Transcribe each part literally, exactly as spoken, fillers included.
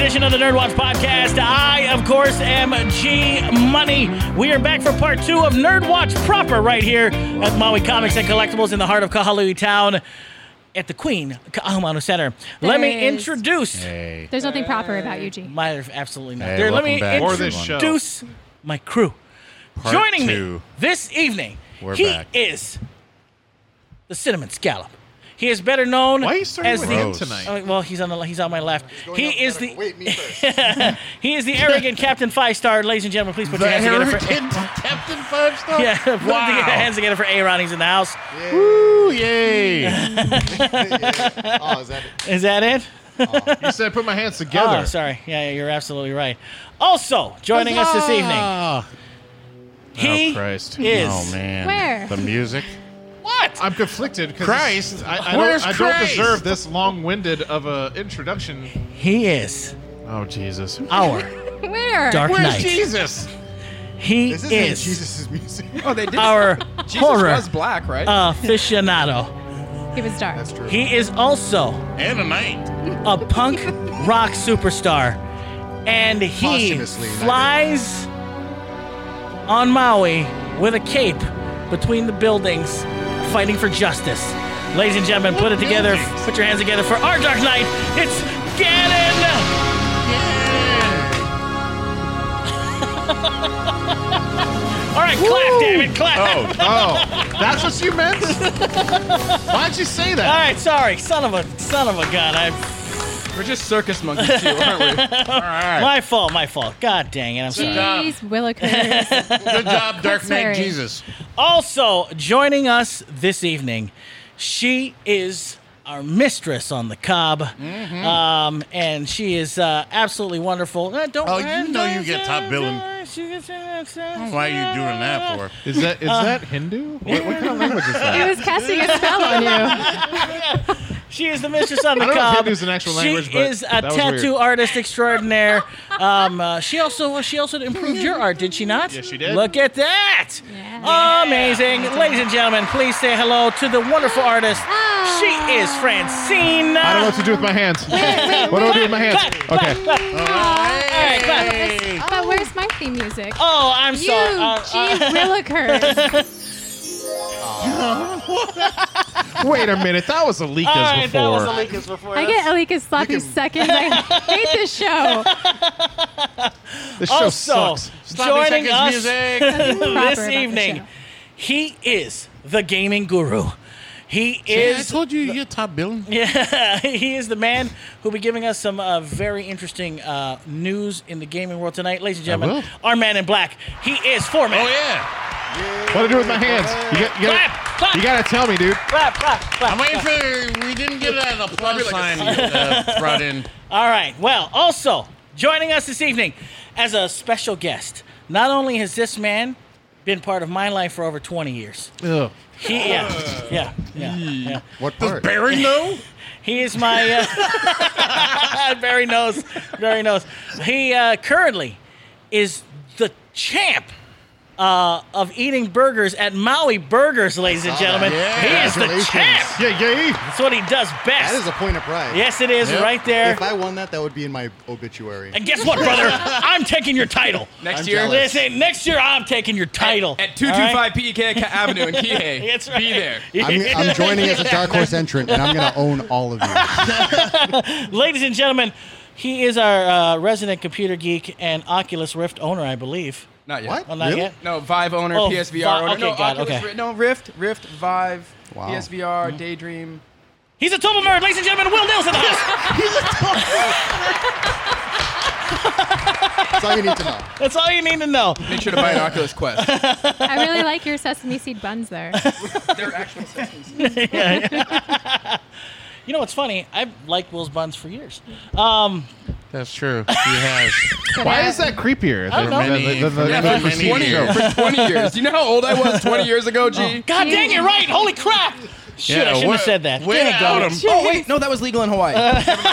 edition of the Nerd Watch Podcast. I, of course, am G Money. We are back for part two of Nerd Watch proper right here at Maui Comics and Collectibles in the heart of Kahului Town at the Queen Ka'ahumanu Center. There Let me is. introduce... Hey. There's nothing proper about you, G. My, absolutely not. Hey, there, let welcome me back. Or this show. introduce my crew. Part Joining two. me this evening, We're he back. is the Cinnamon Scallop. He is better known Why are you starting as with the... him Rose. tonight? Oh, well, he's on the he's on my left. He is the Wait, me first. he is the arrogant Captain Five Star. Ladies and gentlemen, please put your hands together for Captain Five Star? yeah. Put Wow. your hands together for Aaron. He's in the house. Woo, yay. Oh, is that it? Is that it? You said put my hands together. Oh, sorry. Yeah, yeah, you're absolutely right. Also joining us this evening, Ah. he Oh, Christ. is Oh, man. Where? The music? what? I'm conflicted because Christ. I, I, Where's don't, I don't Christ? deserve this long-winded of a introduction. He is Oh, Jesus. our Where? Dark Where's Knight. Jesus? He This isn't is Jesus' music. Oh, they did. our Jesus horror was black, right? aficionado. He was dark. That's true. He is also And a night. a punk rock superstar, and he Posthumously, not flies on Maui with a cape between the buildings, fighting for justice. Ladies and gentlemen, put it together. buildings? Put your hands together for our Dark Knight. It's Ganon. All right, clap, damn it, clap. Oh, Oh, that's what you meant? Why'd you say All that? right, sorry, son of a son of a gun. I, We're just circus monkeys too, aren't we? all right. my fault, my fault. God dang it, I'm sorry. job. Jeez, Willikers. Good job, Dark Knight Sorry. Jesus. Also joining us this evening, she is our mistress on the cob, um, and she is uh, absolutely wonderful. Uh, don't Oh, you know you get top billing. Why are you doing that for? Is that is that Hindu? What, what kind of language is He that? was casting a spell on you. She is the mistress on the I don't know if cob. Hindu's an actual she language, but is a that was tattoo weird. artist extraordinaire. Um, uh, she also she also improved your art, did she not? Yes, she did. Look at that! Yeah. Amazing, ladies and gentlemen. Please say hello to the wonderful artist. She is Francine. I don't know what to do with my hands. What do I do with my hands? Clap, Okay. clap, clap. All right, clap. Hey. But where's my theme music? Oh, I'm you, sorry. Uh, G. uh, Willikers. Wait a minute. That was Alika's all right, that was before. Alika's before. I get Alika's sloppy You can- seconds. I hate this show. This show Also, sucks. Sloppy joining seconds us music. Nothing proper this about the evening, show. he is the gaming guru. He Yeah, I is told you you get top billing. Yeah, he is the man who'll be giving us some uh, very interesting uh, news in the gaming world tonight. Ladies and gentlemen, will. our man in black, he is Foreman. Oh, yeah. What do I do with my hands? You, got, you, Clap, gotta, clap. you gotta tell me, dude. Clap, clap, clap. I'm waiting for. We didn't get that applause sign you uh, brought in. All right, well, also joining us this evening as a special guest, not only has this man been part of my life for over twenty years, Ugh. he, yeah, yeah, yeah, yeah. What part? Barry, no? He is my, uh, Barry knows, Barry knows. He uh, currently is the champ uh, of eating burgers at Maui Burgers, ladies and saw gentlemen. that. He is the Congratulations. champ. Yeah, yeah. That's what he does best. That is a point of pride. Yes, it is, Yep. right there. If I won that, that would be in my obituary. And guess what, brother? I'm taking your title. Next I'm year jealous. Listen, next year I'm taking your title. at two two five P E K Avenue in Kihei. That's right. Be there. I'm, I'm joining as a Dark Horse entrant, and I'm going to own all of you. Ladies and gentlemen, he is our uh, resident computer geek and Oculus Rift owner, I believe. Not yet. What? Well, not Really? yet. No, Vive owner, Oh, P S V R Vi- owner. okay, no, got it, Oculus okay. Rift, no, Rift, Rift, Vive, Wow. P S V R, Daydream. He's a total nerd, ladies and gentlemen. Will Nilsson in the house. That's all you need to know. That's all you need to know. Make sure to buy an Oculus Quest. I really like your sesame seed buns there. They're actual systems. You know what's funny? I've liked Will's buns for years. Um, That's true. He has. Why is that creepier? I don't know. The- the- the- the- Yeah, the for many preceding twenty, years. show. for twenty years. Do you know how old I was twenty years ago, G? God dang it, right. Holy crap. Shit, I shouldn't have said that. Way Dang out it. him. Oh, wait. No, that was legal in Hawaii.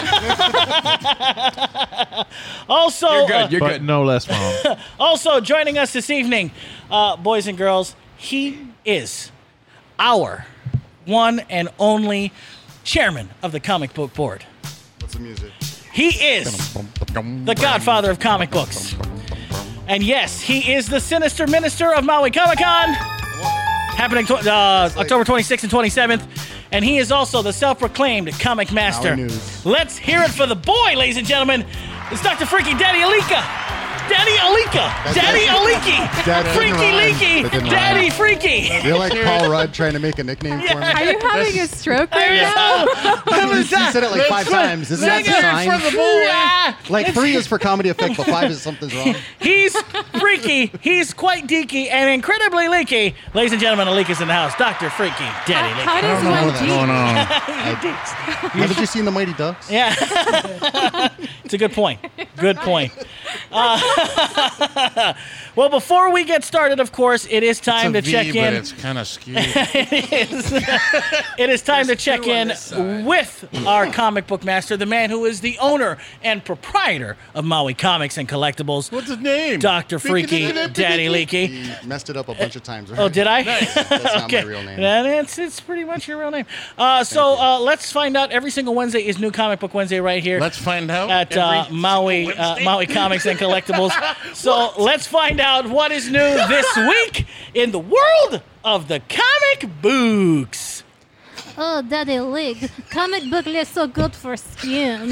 Also, You're good. uh, You're But good. no less wrong. also joining us this evening, uh, boys and girls, he is our one and only chairman of the comic book board. What's the music? He is the godfather of comic books. And yes, he is the sinister minister of Maui Comic-Con, happening to, uh, October twenty-sixth and twenty-seventh. And he is also the self-proclaimed comic master. Maui News. Let's hear it for the boy, ladies and gentlemen. It's Doctor Freaky Daddy Alika. Daddy Alika. Daddy Aliki. That Freaky didn't rhyme. Leaky. That didn't Daddy rhyme. Freaky. You're like Paul Rudd trying to make a nickname for me. Are you having a stroke right Yeah. now? You said it like five times. Isn't that the sign? for the boy. Yeah. Like three is for comedy effect, but five is something's wrong. He's freaky. He's quite deaky and incredibly leaky. Ladies and gentlemen, Alika's in the house. Doctor Freaky Daddy How Leaky. does I don't know one what's do? going on. Haven't you seen the Mighty Ducks? Yeah. It's a good point. Good point. Uh, well, before we get started, of course, it is time to It's a check V, but in. it's kind of skewed. It is. It is time to check two on in this side. with our comic book master, the man who is the owner and proprietor of Maui Comics and Collectibles, What's his name? Doctor Freaky Daddy Leaky. He messed it up a bunch of times. Oh, did I? That's not Okay. my real name. Then it's, it's pretty much your real name. Uh, so uh, let's find out. Every single Wednesday is New Comic Book Wednesday right here. Let's find out. at uh, every Maui single uh, Wednesday. Maui Comics and Collectibles. So let's find out what is new this week in the world of the comic books. Oh, Daddy Lig, comic book is so good for skin.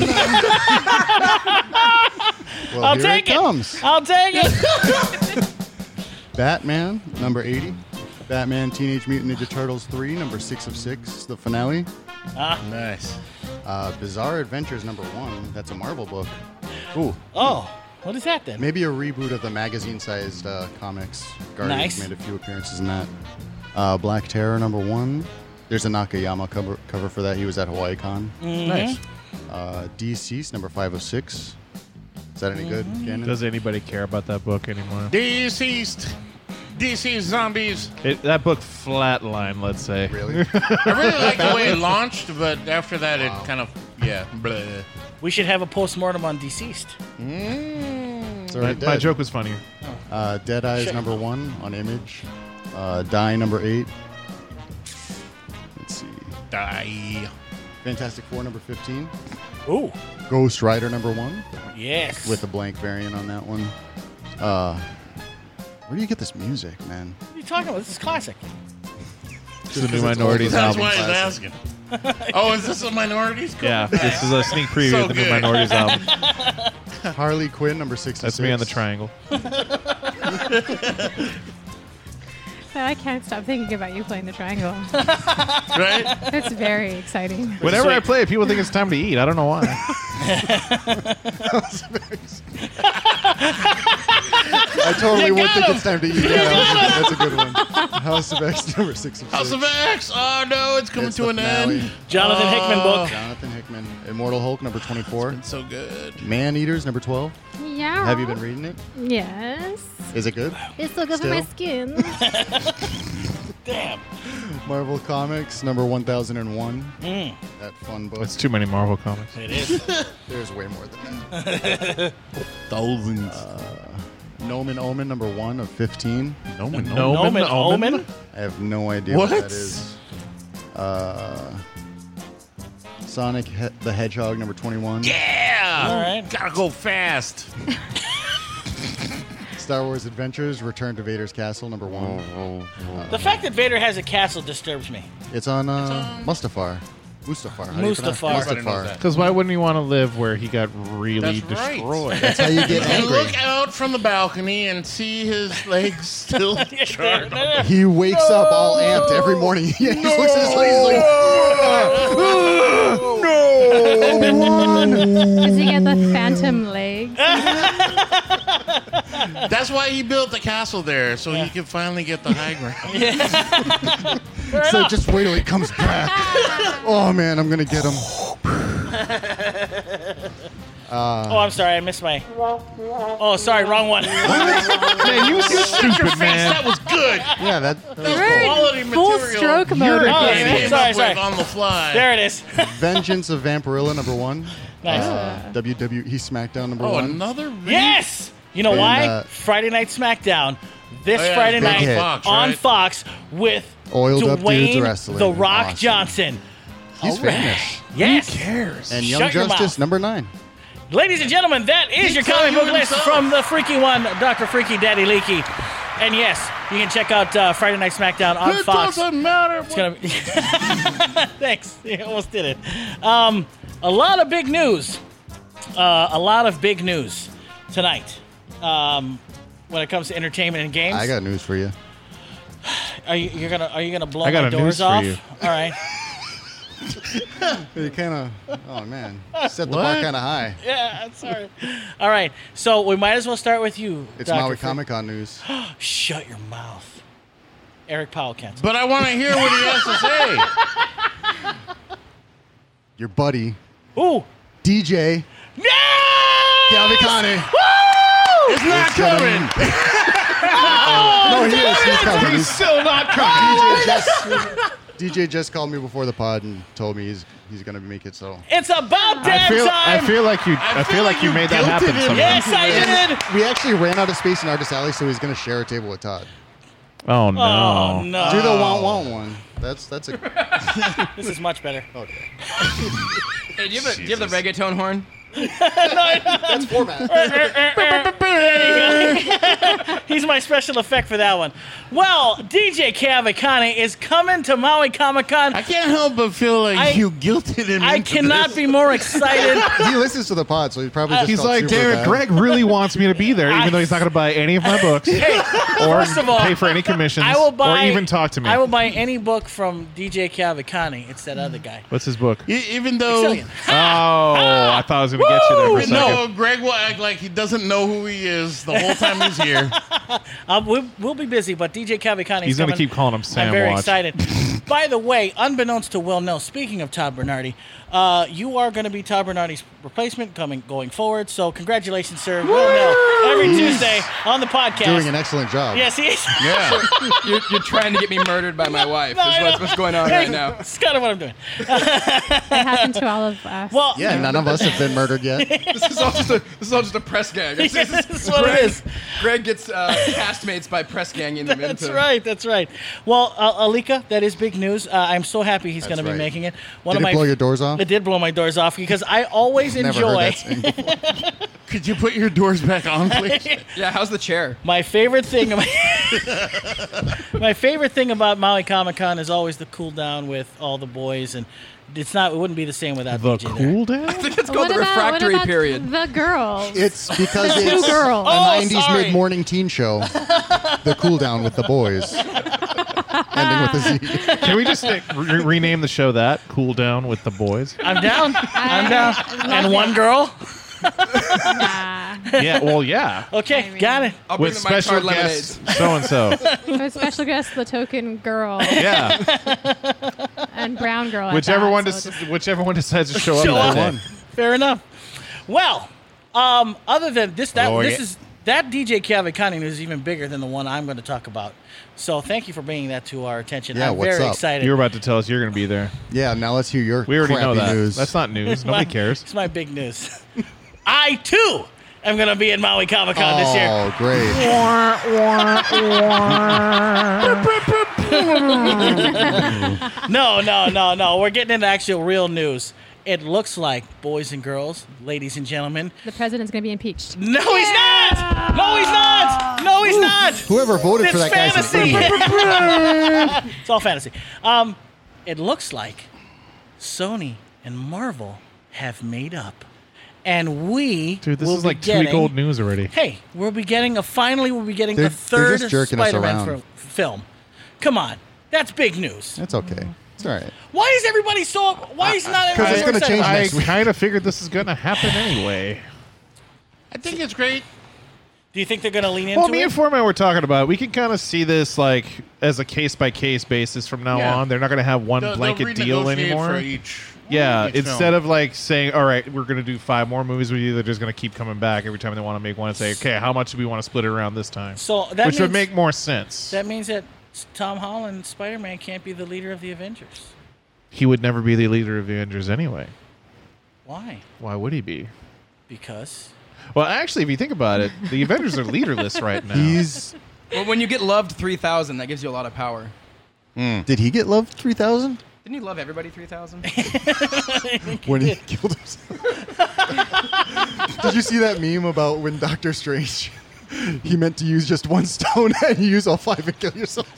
Well, I'll here take it it. comes. I'll take it. Batman, number eighty. Batman Teenage Mutant Ninja Turtles three, number six of six, the finale. Nice. Uh, Bizarre Adventures, number one. That's a Marvel book. Ooh, Oh, what is that then? maybe a reboot of the magazine-sized uh, comics. Guardians Nice. made a few appearances in that. Uh, Black Terror, number one. There's a Nakayama cover, cover for that. He was at Hawaii Con. Nice. Uh, Deceased, number five of six. Is that any good, Cannon? Does anybody care about that book anymore? Deceased. Deceased zombies. It, that book flatlined, let's say. Really? I really like the way it launched, but after that, it kind of, yeah. Bleh. We should have a postmortem on Deceased. It's My, already my dead. joke was funnier. Uh, Dead Eyes, Sure. number one on Image. Uh, Die, number eight. Let's see. Die. Fantastic Four, number fifteen. Ooh, Ghost Rider, number one, yes. with a blank variant on that one. Uh, where do you get this music, man? What are you talking about? This is classic. This is the new Minorities That's album. why he's asking. Oh, is this a minorities? Cover? Yeah, this is a sneak preview So of the new good. Minorities album. Harley Quinn, number sixty-six. That's me on the triangle. I can't stop thinking about you playing the triangle. Right? It's very exciting. Whenever I play it, people think it's time to eat. I don't know why. I totally You would got think him. it's time to eat. Yeah, that was a, that's a good one. House of X, number six of House six. of X. Oh, no, it's coming It's to the an finale. end. Jonathan Hickman book. Jonathan Hickman. Immortal Hulk, number twenty-four. It's so good. Man Eaters, number twelve. Yeah. Have you been reading it? Yes. Is it good? It's so good for my Still? skin. Damn. Marvel Comics, number one thousand one. Mm, That fun book. It's too many Marvel comics. it is. There's way more than that. Thousands. Nomen Omen, number one of fifteen. no one No. knows. Omen, Omen? Omen. I have no idea what, What? that is. Uh, Sonic he- the Hedgehog, number twenty-one. Yeah. All right. Gotta go fast. Star Wars Adventures, Return to Vader's Castle, number one. The fact that Vader has a castle disturbs me. It's on uh, Mustafar. Mustafar. How do you pronounce Mustafar. it? Everybody knows Mustafar. that. Because why wouldn't he want to live where he got really That's right. destroyed? That's how you get And angry. look out from the balcony and see his legs still charred. He wakes up all amped every morning. Yeah, he just looks at his legs he's like, Does he get the phantom legs? That's why he built the castle there, so he could finally get the high ground. so just wait till he comes back. Oh man, I'm gonna get him. Oh, I'm sorry. I missed my. Oh, sorry. Wrong one. Man, you stupid man. That was good. Yeah, that, We're in Quality full material. stroke mode. Oh, again. yeah. Came Sorry, up sorry. with on the fly. There it is. Vengeance of Vampirilla, number one. Nice. Uh, W W E SmackDown, number Oh, one. another. Re- Yes. You know And, why? uh, Friday Night SmackDown. This Oh, yeah, Friday big night hit. Fox, on right? Fox with Oiled up Dwayne dudes wrestling. The Rock Awesome. Johnson. He's All right. famous. Yes. cares? And Young Shut your Justice, mouth. number nine. Ladies and gentlemen, that is your comic book list from the Freaky One, Doctor Freaky Daddy Leaky. And yes, you can check out uh, Friday Night SmackDown on It Fox. doesn't matter. It's gonna be Thanks. You almost did it. Um, a lot of big news. Uh, a lot of big news tonight. Um, when it comes to entertainment and games. I got news for you. Are you you're gonna are you gonna blow I got my a doors news for off? you. All right. You kind of, oh man, set the What? bar kind of high. Yeah, sorry. All right. So we might as well start with you. It's Doctor Maui Freak. Comic Con news. Shut your mouth. Eric Powell canceled. But I want to hear what he has to say. Your buddy, Ooh. D J No! Calvicani. It's not coming. No, he is. He's coming. He's He's, still not coming. D J just D J just called me before the pod and told me he's he's gonna make it. So It's about I damn feel, time. I feel like you. I, I feel feel like like you you made that guilted happen. him. Somehow. Yes, I did. we actually ran out of space in Artist Alley, so he's gonna share a table with Todd. Oh no. Oh no. Do the want want one. That's that's a This is much better. okay. Hey, do you have, a, do you have the reggaeton horn? That's format. He's my special effect for that one. Well, D J Calvicani is coming to Maui Comic Con. I can't help but feel like I- you guilted him. I into cannot this. be more excited. He listens to the pod, so he probably just He's felt like, super Derek, bad. Greg really wants me to be there, I- even though he's not going to buy any of my books Hey, or first of all, pay for any commissions I will buy or even talk to me. I will buy any book from D J Calvicani. It's that other guy. What's his book? E- Even though. Exillion. Oh, I thought I was going to get you there for a You second. know, Greg will act like he doesn't know who he is the whole time he's here. Uh, we'll, we'll be busy, but D J Calvicani He's is going coming. to keep calling him Sam I'm very Watch. excited. By the way, unbeknownst to Will Nell, speaking of Todd Bernardi, uh, you are going to be Todd Bernardi's replacement coming going forward. So congratulations, sir. Will Nell, every Tuesday on the podcast. Doing an excellent job. Yes, he is. Yeah. You're, you're trying to get me murdered by my wife. No, is I what's, know. what's going on right now. That's kind of what I'm doing. It happened to all of us. Well, Yeah, none of us have been murdered yet. This is all just a this is all just a press gang. This, yes, this is- that's what Greg, it is. Greg gets uh, castmates by press ganging them That's into. right. That's right. Well, uh, Alika, that is big news. Uh, I'm so happy he's going to That's be right. making it. One Did of it my blow your doors off? It did blow my doors off because I always Never enjoy. heard that saying before. Could you put your doors back on, please? Yeah, how's the chair? My favorite thing, my favorite thing about Maui Comic Con is always the cool down with all the boys, and it's not. It wouldn't be the same without The D J there. cool down? I think it's What called the about- what refractory about period. The girls. It's because The two it's girls. a Oh, nineties sorry. mid-morning teen show. The Cool Down with the Boys. Ending with a Z. Can we just uh, re- rename the show that? Cool Down with the Boys? I'm down. I'm down. love And it. one girl. Nah. Yeah, well, yeah. Okay, I mean- got it. I'll bring With them my special charred guest lemonades. so and so. With special guest, the token girl Yeah. and brown girl. at Whichever that, one, so dec- whichever one decides to show up. Show that up. day. Fair enough. Well, um, other than this, that Oh, this yeah. is that D J Calvicani news is even bigger than the one I'm going to talk about. So thank you for bringing that to our attention. Yeah, I'm what's very up? excited. You were about to tell us you're going to be there. Yeah, now let's hear your We already crappy know that. news. That's not news. My- Nobody cares. It's my big news. I too am going to be at Maui Comic Con this year. Oh, great. No, no, no, no. We're getting into actual real news. It looks like, boys and girls, ladies and gentlemen. the president's going to be impeached. No, he's not. No, he's not. No, he's not. Whoever voted for It's that guy's an fantasy. idiot. It's all fantasy. Um, it looks like Sony and Marvel have made up, and we Dude, this will is be like getting, two week old news already. Hey, we'll be getting a finally. We'll be getting They're- the they're third just jerking us Spider-Man around. fr- film. Come on, that's big news. That's okay. It's all right. Why is everybody so? Why is not? 'Cause it's everybody gonna so change excited? I next week. kind of figured this is going to happen anyway. I think it's great. Do you think they're going to lean into Well, me it? and Foreman were talking about it. We can kind of see this like as a case by case basis from now Yeah. on. They're not going to have one They'll- blanket they'll deal renegotiate anymore. For each, Yeah, each instead film. of like saying, "All right, we're going to do five more movies with you," they're just going to keep coming back every time they want to make one and say, "Okay, how much do we want to split it around this time?" So that Which means, would make more sense. that means that Tom Holland, Spider-Man, can't be the leader of the Avengers. He would never be the leader of the Avengers anyway. Why? Why would he be? Because Well, actually, if you think about it, the Avengers are leaderless right now. He's. Well, when you get loved three thousand, that gives you a lot of power. Did he get loved three thousand? Didn't you love everybody three thousand? When he killed himself? Did you see that meme about when Doctor Strange, he meant to use just one stone and you use all five and kill yourself?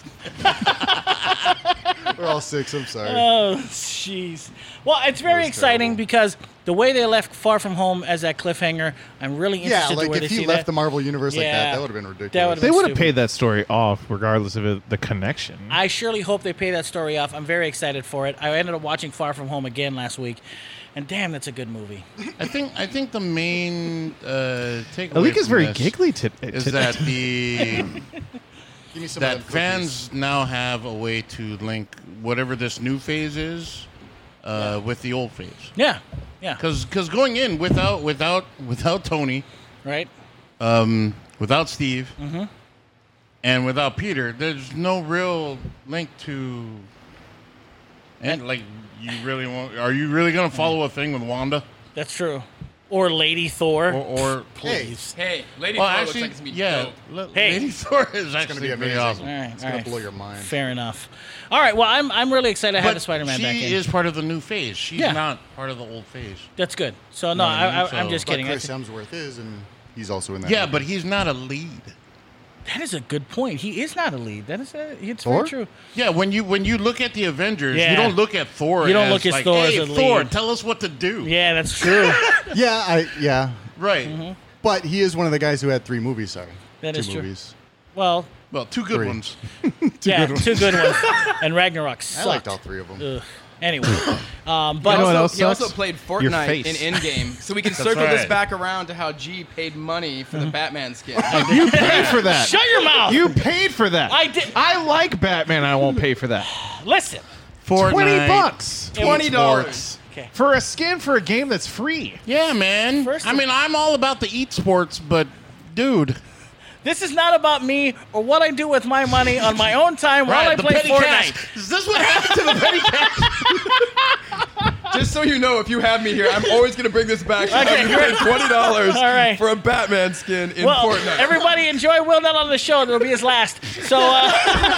We're all six, I'm sorry. Oh, jeez. Well, it's very was exciting terrible. because the way they left Far From Home as that cliffhanger, I'm really Yeah, interested like to where if they he see left that. the Marvel Universe like Yeah. that, that would have been ridiculous. That would've They been would have stupid. paid that story off regardless of it, the connection. I surely hope they pay that story off. I'm very excited for it. I ended up watching Far From Home again last week, and damn, that's a good movie. I think I think the main uh, takeaway Alika's from very this giggly to, is to that the Give me some that of them fans now have a way to link whatever this new phase is uh, with the old phase. Yeah, yeah, Because going in without without without Tony, right? um, without Steve, Mm-hmm. and without Peter, there's no real link to. And like, you really want? Are you really gonna follow a thing with Wanda? That's true. Or Lady Thor. Or, or Please. Hey, Lady well, Thor actually, looks like it's gonna be yeah, dope. L- Hey. Lady Thor is actually be pretty amazing. awesome. All right, It's all gonna right. blow your mind. Fair enough. All right. Well, I'm I'm really excited to have the But Spider-Man she back in. is part of the new phase. She's Yeah. not part of the old phase. That's good. So no, know what I I, mean? I, I'm So- just But kidding. Chris That's- Hemsworth is, and he's also in that. Yeah, movie. but he's not a lead. That is a good point. He is not a lead. That is a, it's Thor? very true. Yeah, when you when you look at the Avengers, Yeah. you don't look at Thor. You don't as look at like, Thor as hey, a Thor, lead." tell us what to do. Yeah, that's true. yeah, I yeah, Right. Mm-hmm. but he is one of the guys who had three movies. Sorry, That two is true. movies. Well, Well, two good Three. ones. yeah, two good ones. And Ragnarok I sucked. liked all three of them. Ugh. Anyway, um, He but know what also, else he also sucks? played Your Fortnite face. in Endgame, so we can circle right. this back around to how G paid money for the Batman skin. You paid for that. shut your mouth. You paid for that. I did- I like Batman. I won't pay for that. Listen. Fortnite, Twenty bucks Twenty dollars. sports. Okay. for a skin for a game that's free. Yeah, man. First I of- mean, I'm all about the eat sports, but dude, This is not about me or what I do with my money on my own time while I the play petty Fortnite. cash. Is this what happened to the petty cash? Just so you know, if you have me here, I'm always going to bring this back. Okay, I'm giving twenty dollars All right. for a Batman skin in Well, Fortnite. everybody enjoy Will Nell on the show. It'll be his last. So, uh,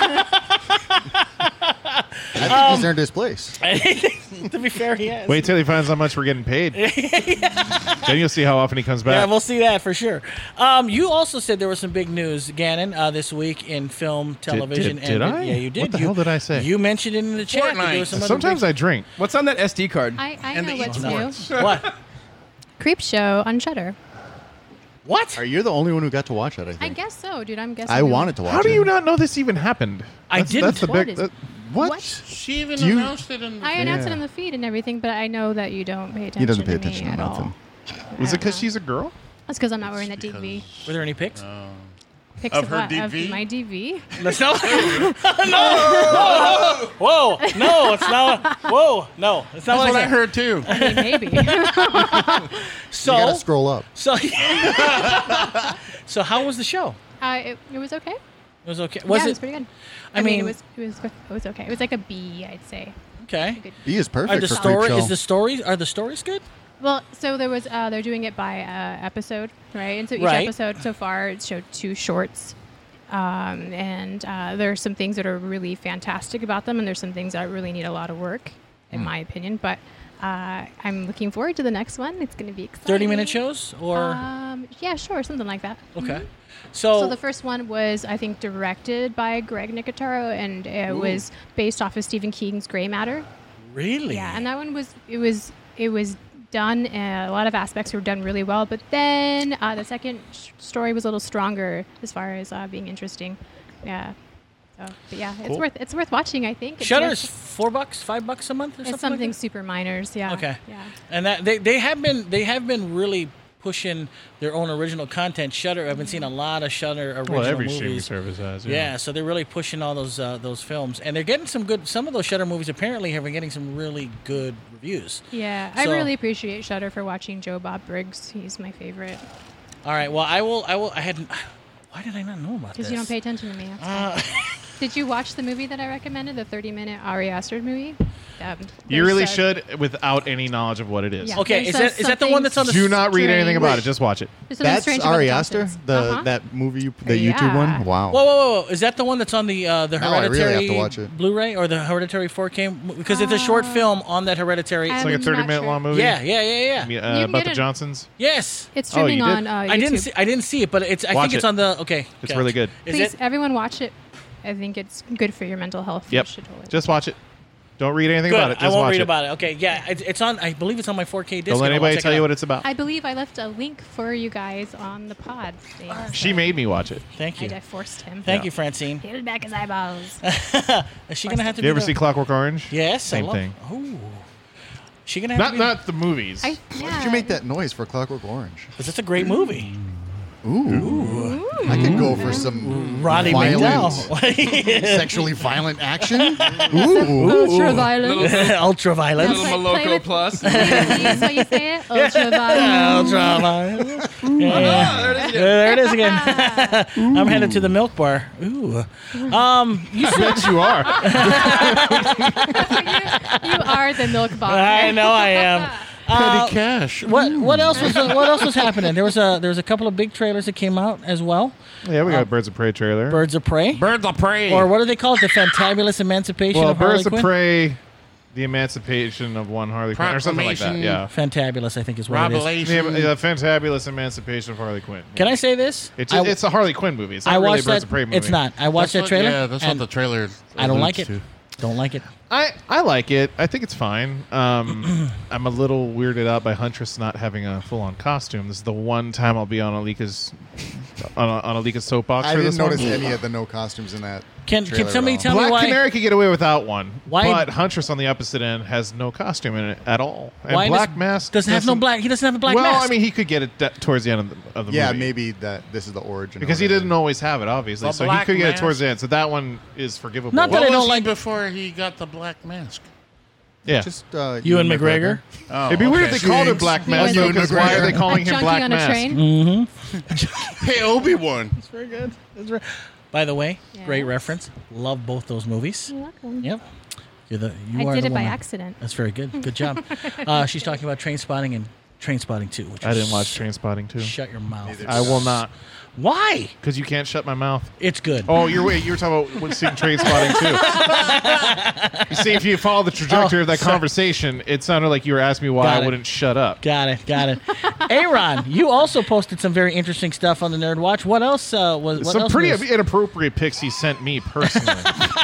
I think Um, he's earned his place. to be fair, he has. Wait till he finds how much we're getting paid. Then you'll see how often he comes Yeah, back. we'll see that for sure. Um, you also said there was some big news, Gannon, uh, this week in film, television, did- did and I? yeah, you did. What the you, hell did I say? You mentioned it in the chat. that there was Fortnite. some other Sometimes big- I drink. What's on that S D card? I, I And know the what to esports. do. What? Creep Show on Shudder. What? Are you the only one who got to watch it? I think. I guess so, dude. I'm guessing. I who- wanted to watch it. How do you not know this even happened? I That's- didn't. That's the What big. is- that- What? What? She even Do you- announced it in the I announced it Yeah. on the feed and everything, but I know that you don't pay attention. He doesn't pay to attention me to at nothing. all. was I it because don't she's a girl? That's because I'm not wearing that D V. Were there any pics? Pics Of of, her what? D V? Of my D V. That's not. no. Whoa. Whoa. No, it's not. Whoa. No, it's not That's what what I said. heard too. I mean, maybe. So, You gotta scroll up. so, so how was the show? uh, it, it was okay. It was okay. Was yeah, it? it was pretty good. I I, mean, mean- it was it was it was okay. It was like a B, I'd say. Okay. Good. He is Are perfect the for story? Creep Show. Is the stories? Are the stories good? Well, so there was uh, they're doing it by uh, episode, right? And so each Right. episode so far it showed two shorts, um, and uh, there are some things that are really fantastic about them, and there's some things that really need a lot of work, Hmm. in my opinion. But uh, I'm looking forward to the next one. It's going to be exciting. Thirty minute shows or Um, yeah, sure, something like that. okay. So So, the first one was, I think, directed by Greg Nicotero, and it was based off of Stephen King's Gray Matter. really, Yeah, and that one was it was it was done. Uh, a lot of aspects were done really well, but then uh, the second sh- story was a little stronger as far as uh, being interesting. Yeah. So, but yeah, it's worth it's worth watching. I think. It's Shutter's worth- four bucks, five bucks a month, or It's something. something like that? super minors. Yeah. Okay. Yeah. And that they, they have been they have been really pushing their own original content. Shutter, I've been seeing a lot of Shutter original Well, every streaming movies. service has. Yeah, so they're really pushing all those uh, those films, and they're getting some good. Some of those Shutter movies apparently have been getting some really good reviews. Yeah, I So- really appreciate Shutter for watching Joe Bob Briggs. He's my favorite. All right, well, I will. I will. I hadn't. Why did I not know about this? Because you don't pay attention to me. That's why. Did you watch the movie that I recommended, the thirty-minute Ari Aster movie? Um, You there's really a- should without any knowledge of what it is. Yeah. Okay, is There's that a is that the one that's on the? Do not read anything about it. Strange. Just watch it. there's something That's strange about Ari the Aster, Johnsons. the Uh-huh. that movie, you, the Yeah. YouTube one. Wow. Whoa, whoa, whoa, whoa! Is that the one that's on the uh, the Now I really Hereditary have to watch it. Blu-ray or the Hereditary four K? Because it's a short film on that Hereditary. I It's like a I'm not thirty-minute sure. long movie. Yeah, yeah, yeah, yeah. Yeah, You uh, can about get the it- Johnsons. Yes. It's Oh, you streaming did? on uh, YouTube. I didn't see. I didn't see it, but it's. I Watch think it's it. on the. Okay. It's okay. really good. Is Please, it? everyone watch it. I think it's good for your mental health. You Yep. should totally Just watch it. Don't read anything Good. about it. Just I won't watch read it. about it. Okay. Yeah. It's, it's on. I believe it's on my four K disc. Don't let and I'll anybody check tell it you out. what it's about. I believe I left a link for you guys on the pod thing. She made me watch it. Thank you. I, I forced him. Thank Yeah. you, Francine. Peel back his eyeballs. Is she gonna have to? You do ever the- see Clockwork Orange? Yes. Same I love, thing. Ooh. She gonna have Not to be, not the movies. I, Why yeah. did you make that noise for Clockwork Orange? Because it's a great movie. Ooh. I could go for some Roddy violent, McDowell. sexually violent action. Ooh. Ultra violent. Ultra violence. Little Play- play Maloko with- Plus. That's how you say it? Ultra violent. Ultra violence. Yeah. There it is again. I'm headed to the milk bar. Ooh. Um, you I bet you are. You are the milk bar. I know I am. Uh, Petty cash. what what else was uh, what else was happening? There was a there was a couple of big trailers that came out as well. Yeah, we got Birds of Prey trailer. Birds of Prey, Birds of prey. or what do they call it? The Fantabulous Emancipation well, of Harley Birds of Quinn. Prey, the Emancipation of One Harley Quinn, or something like that. Proclamation. Yeah. Fantabulous, I think is what it is. Revelation. The, the Fantabulous Emancipation of Harley Quinn. Can I say this? It's I, it's a Harley Quinn movie. It's not I really a watched Birds that. of Prey movie. It's not. I watched That's that what- trailer. Yeah, that's and what the trailer. I don't like it. alludes to. Don't like it. I, I like it. I think it's fine. Um, I'm a little weirded out by Huntress not having a full on costume. This is the one time I'll be on Alika's on, a, on Alika's soapbox. I for didn't this notice one. any of the no costumes in that. Can trailer can somebody at all. tell Black me why? Canary could get away without one, Why- but Huntress on the opposite end has no costume in it at all. And Why Black does, Mask doesn't have no black? He doesn't have a black well, mask. I mean, he could get it de- towards the end of the, of the Yeah, movie. maybe that this is the origin. Because or he whatever. didn't always have it, obviously, The so he Black could get it Mask. towards the end. So that one is forgivable. Not that What I was don't he like- before he got the black mask? yeah. Just uh, Ewan McGregor. Oh, It'd be weird if they okay. called him Black Mask, Ewan though, because why are they McGregor. calling A him junkie Black on a Mask? train. Mm-hmm. Hey, Obi Wan. That's very good. That's very. By the way, Yeah. great reference. Love both those movies. You're welcome. Yep. You're the. You I are did the it by woman. accident. That's very good. Good job. uh, she's talking about Train Spotting and Train Spotting two. Which I is- didn't watch Train Spotting too. Shut your mouth. Neither. I will not, Why? because you can't shut my mouth. It's good. Oh, you're wait. You were talking about seeing Train Spotting too. You see, if you follow the trajectory Oh, of that sorry. conversation, it sounded like you were asking me why Got I it. wouldn't shut up. Got it. Got it. Aaron, you also posted some very interesting stuff on the Nerd Watch. What else uh, was? What Some else pretty was- inappropriate pics he sent me personally.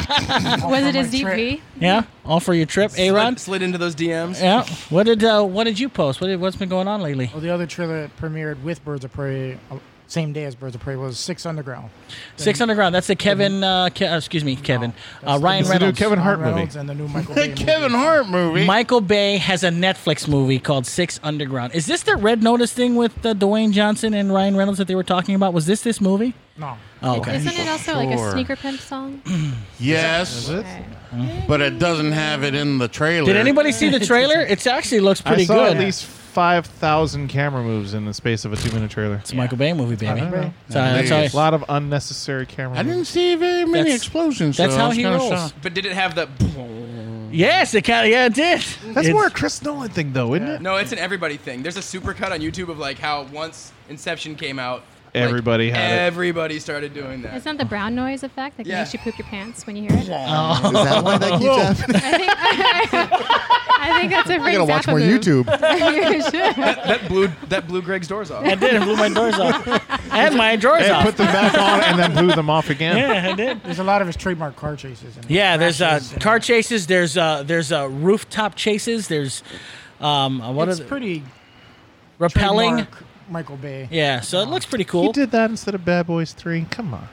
Was it his D P? Yeah, all for your trip, Aaron. Slid, slid into those D Ms. Yeah. What did uh, What did you post? What did, What's been going on lately? Well, the other trailer that premiered with Birds of Prey, uh, same day as Birds of Prey, was Six Underground. Six Underground. That's the Kevin. Uh, Ke- uh, excuse me, Kevin. Uh, That's Ryan the- It's the new Reynolds. Kevin Hart Ryan movie. Reynolds and the new Michael Bay The Kevin movie. Hart movie. Michael Bay has a Netflix movie called Six Underground. Is this the Red Notice thing with uh, Dwayne Johnson and Ryan Reynolds that they were talking about? Was this this movie? No. Oh, okay. Isn't it also like a Sure. Sneaker Pimp song? Yes, Okay. but it doesn't have it in the trailer. Did anybody see the trailer? It actually looks pretty I saw good. at least five thousand camera moves in the space of a two-minute trailer. It's a Michael Bay movie, baby. Michael Bay. So that's how Nice. A lot of unnecessary camera I moves. didn't see very many That's- explosions. that's so I how was he kinda rolls. shocked. But did it have the? Yes, it kind of yeah, it did. That's It's- more a Chris Nolan thing, though, isn't it? No, it's an everybody thing. There's a supercut on YouTube of like how once Inception came out, like, Everybody had it. Everybody started doing that. It's not the brown noise effect that Yeah. makes you poop your pants when you hear it. Is that why that keeps happening? I think, I think that's a I Frank gotta watch Zappa more move. YouTube. You should. that blew that blew Greg's doors off. I did. It blew my doors off. And my drawers And off. put them back on and then blew them off again. yeah, I did. There's a lot of his trademark car chases. And Yeah, there's uh, crashes and- car chases. There's uh, there's uh, rooftop chases. There's um, uh, what It's are the, pretty rappelling? trademark Michael Bay. Yeah, so it looks pretty He cool. did that instead of Bad Boys three. Come on.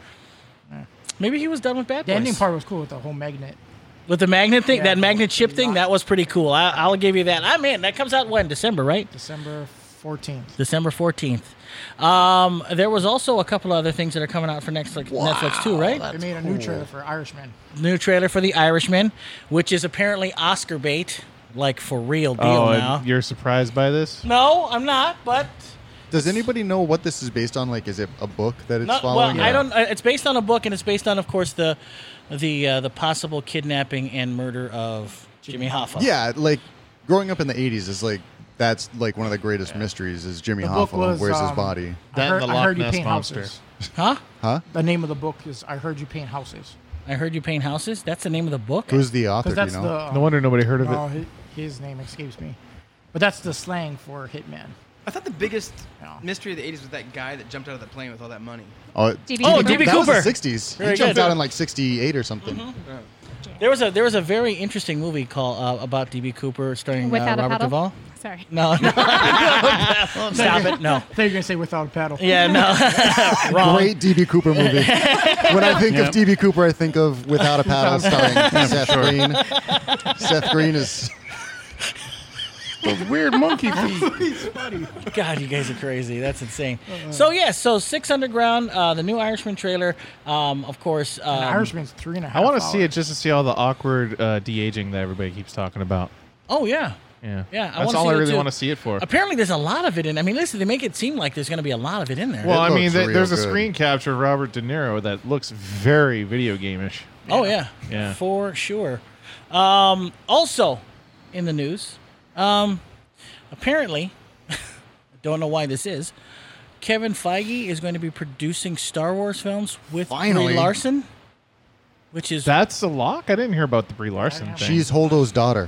Maybe he was done with Bad The ending Boys. part was cool with the whole magnet. With the magnet thing, Yeah, that the- magnet chip the thing, lock. that was pretty cool. I, I'll give you that. I'm in. That comes out when? December, right? December fourteenth. December fourteenth. Um, there was also a couple other things that are coming out for next like, Netflix too, right? They made a new trailer for Irishman. New trailer for The Irishman, which is apparently Oscar bait, like for real deal Oh, now. and you're surprised by this? No, I'm not, but Does anybody know what this is based on? Like, is it a book that it's Not, well, following? I don't. Uh, it's based on a book, and it's based on, of course, the the uh, the possible kidnapping and murder of Jimmy Hoffa. Yeah, like growing up in the eighties is like that's like one of the greatest mysteries is Jimmy The book Hoffa. was, Where's his um, body? I That heard, and the I Loch heard you Ness paint Monster. houses. Huh? Huh? The name of the book is I heard you paint houses. I heard you paint houses. That's the name of the book. Who's the author? Because Do you that's know? the No wonder nobody heard of no, it. hi- his name escapes me, but that's the slang for hitman. I thought the biggest Yeah. mystery of the eighties was that guy that jumped out of the plane with all that money. Oh, D B Oh, Cooper. D B that was Cooper. the sixties. Very He jumped good. out in like sixty-eight or something. There was a there was a very interesting movie called uh, about D B Cooper starring uh, Without a Robert paddle? Duvall. Sorry. No, no. Stop it. No. I thought you were gonna say without a paddle. Yeah, no. Wrong. Great D B Cooper movie. When I think Yep. of D B Cooper, I think of Without a Paddle, starring Seth Green. Seth Green is Those weird monkey feet. God, you guys are crazy. That's insane. So yes, so Six Underground, uh, the new Irishman trailer. Um, of course. Um, And Irishman's three and a half. I want to see it hours. just to see all the awkward uh, de aging that everybody keeps talking about. Oh yeah. Yeah, Yeah, I That's wanna all see I it really too. want to see it for. Apparently, there's a lot of it in. I mean, listen, they make it seem like there's going to be a lot of it in there. Well, It I mean, looks th- real there's a good. screen capture of Robert De Niro that looks very video game-ish. Oh yeah, Yeah. for sure. Um, also, in the news, um, apparently, I don't know why this is. Kevin Feige is going to be producing Star Wars films with Finally. Brie Larson, which is That's a lock. I didn't hear about the Brie Larson thing. she's Holdo's daughter.